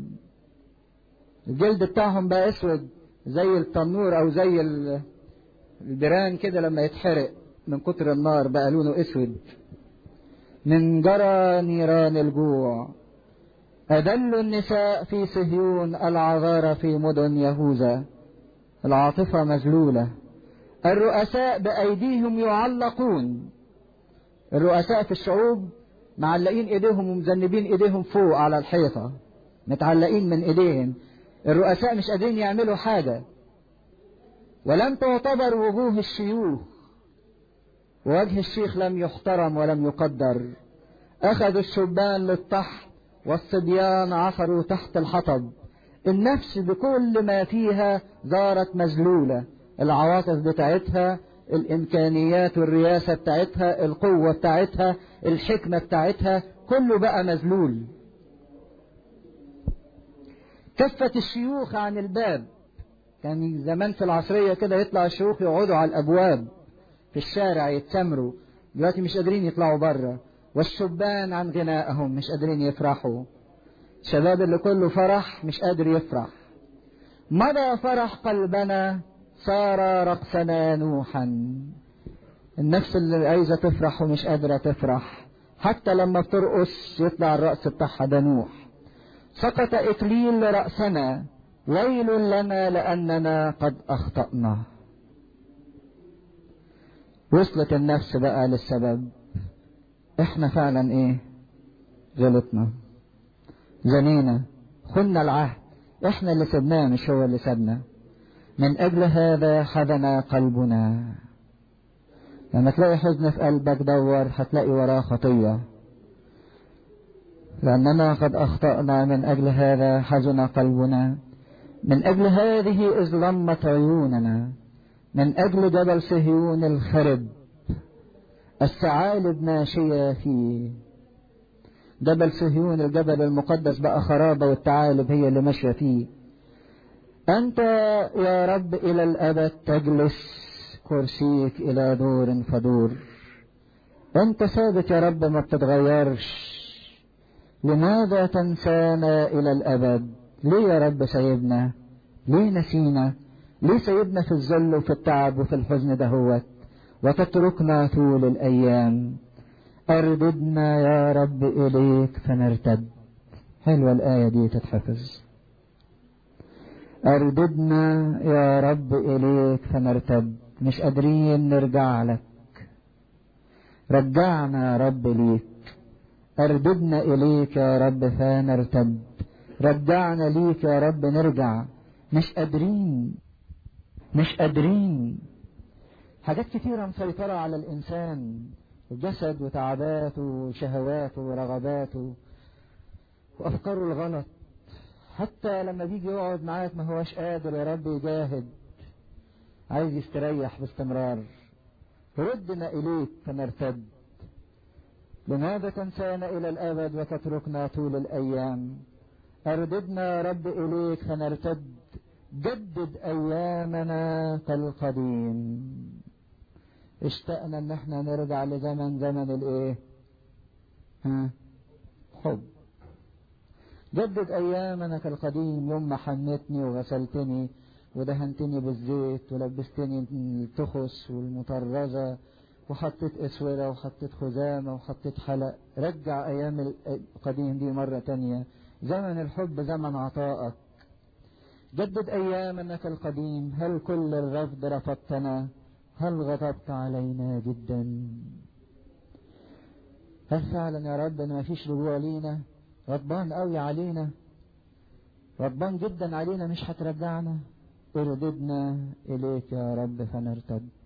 الجلد بتاعهم بقى اسود زي التنور او زي البران كده لما يتحرق من كتر النار بقى لونه اسود. من جرى نيران الجوع. أذل النساء في صهيون، العذارى في مدن يهوذا. العاطفة مذلولة. الرؤساء بأيديهم يعلقون. الرؤساء في الشعوب معلقين ايديهم ومذنبين ايديهم فوق على الحيطة، متعلقين من ايديهم. الرؤساء مش قادرين يعملوا حاجة. ولم تعتبر وجوه الشيوخ، ووجه الشيخ لم يحترم ولم يقدر. أخذوا الشبان للطحن والصبيان عثروا تحت الحطب. النفس بكل ما فيها صارت مذلولة، العواطف بتاعتها، الإمكانيات والرياسة بتاعتها، القوة بتاعتها، الحكمة بتاعتها، كله بقى مذلول. كفت الشيوخ عن الباب. كان زمان في العصرية كده يطلع الشيوخ يقعدوا على الأبواب في الشارع يتسمروا، دلوقتي مش قادرين يطلعوا بره. والشبان عن غنائهم، مش قادرين يفرحوا. الشباب اللي كله فرح مش قادر يفرح. مضى فرح قلبنا، صار رقصنا نوحا. النفس اللي عايزة تفرح ومش قادرة تفرح، حتى لما بترقص يطلع الرقص بتاعها ده نوح. سقط إكليل رأسنا، ويل لنا لأننا قد أخطأنا. وصلت النفس بقى للسبب، احنا فعلا ايه؟ غلطنا، زنينا، خنا العهد، احنا اللي سبناه مش هو اللي سبنا. من اجل هذا حزن قلبنا. لما تلاقي حزن في قلبك دور هتلاقي وراه خطية. لأننا قد أخطأنا، من أجل هذا حزن قلبنا. من أجل هذه إذ ظلمت عيوننا، من أجل جبل صهيون الخرب الثعالب ماشية فيه. جبل صهيون الجبل المقدس بقى خرابة، والثعالب هي اللي ماشية فيه. أنت يا رب إلى الأبد تجلس، كرسيك إلى دور فدور. أنت ثابت يا رب، ما بتتغيرش. لماذا تنسانا إلى الأبد؟ ليه يا رب سايبنا؟ ليه نسينا؟ ليه سايبنا في الذل وفي التعب وفي الحزن دهوت وتتركنا طول الأيام؟ أرددنا يا رب إليك فنرتد. حلوة الآية دي تتحفظ. أرددنا يا رب إليك فنرتد. مش قادرين نرجع لك، رجعنا يا رب ليك. أرددنا إليك يا رب فنرتد، رجعنا ليك يا رب نرجع. مش قادرين، مش قادرين. حاجات كتيرة مسيطرة على الإنسان، الجسد وتعباته وشهواته ورغباته وأفكاره الغلط. حتى لما بيجي يقعد معاك ما هوش قادر يا رب يجاهد، عايز يستريح باستمرار. ردنا إليك فنرتد. لماذا تنسانا إلى الأبد وتتركنا طول الأيام؟ أرددنا يا رب إليك فنرتد. جدد أيامنا كالقديم. اشتقنا ان احنا نرجع زمن الايه؟ حب. جدد ايامنا كالقديم. يوم ما حنتني وغسلتني ودهنتني بالزيت ولبستني التخس والمطرزة وحطيت اسورة وحطيت خزامة وحطيت حلق. رجع ايام القديم دي مرة تانية. زمن الحب، زمن عطائك. جدد ايامنا كالقديم. هل كل الرفض رفضتنا؟ هل غضبت علينا جدا؟ هل فعلا يا رب ما فيش رجوع لينا؟ غضبان قوي علينا، غضبان جدا علينا، مش هترجعنا. ارددنا اليك يا رب فنرتد.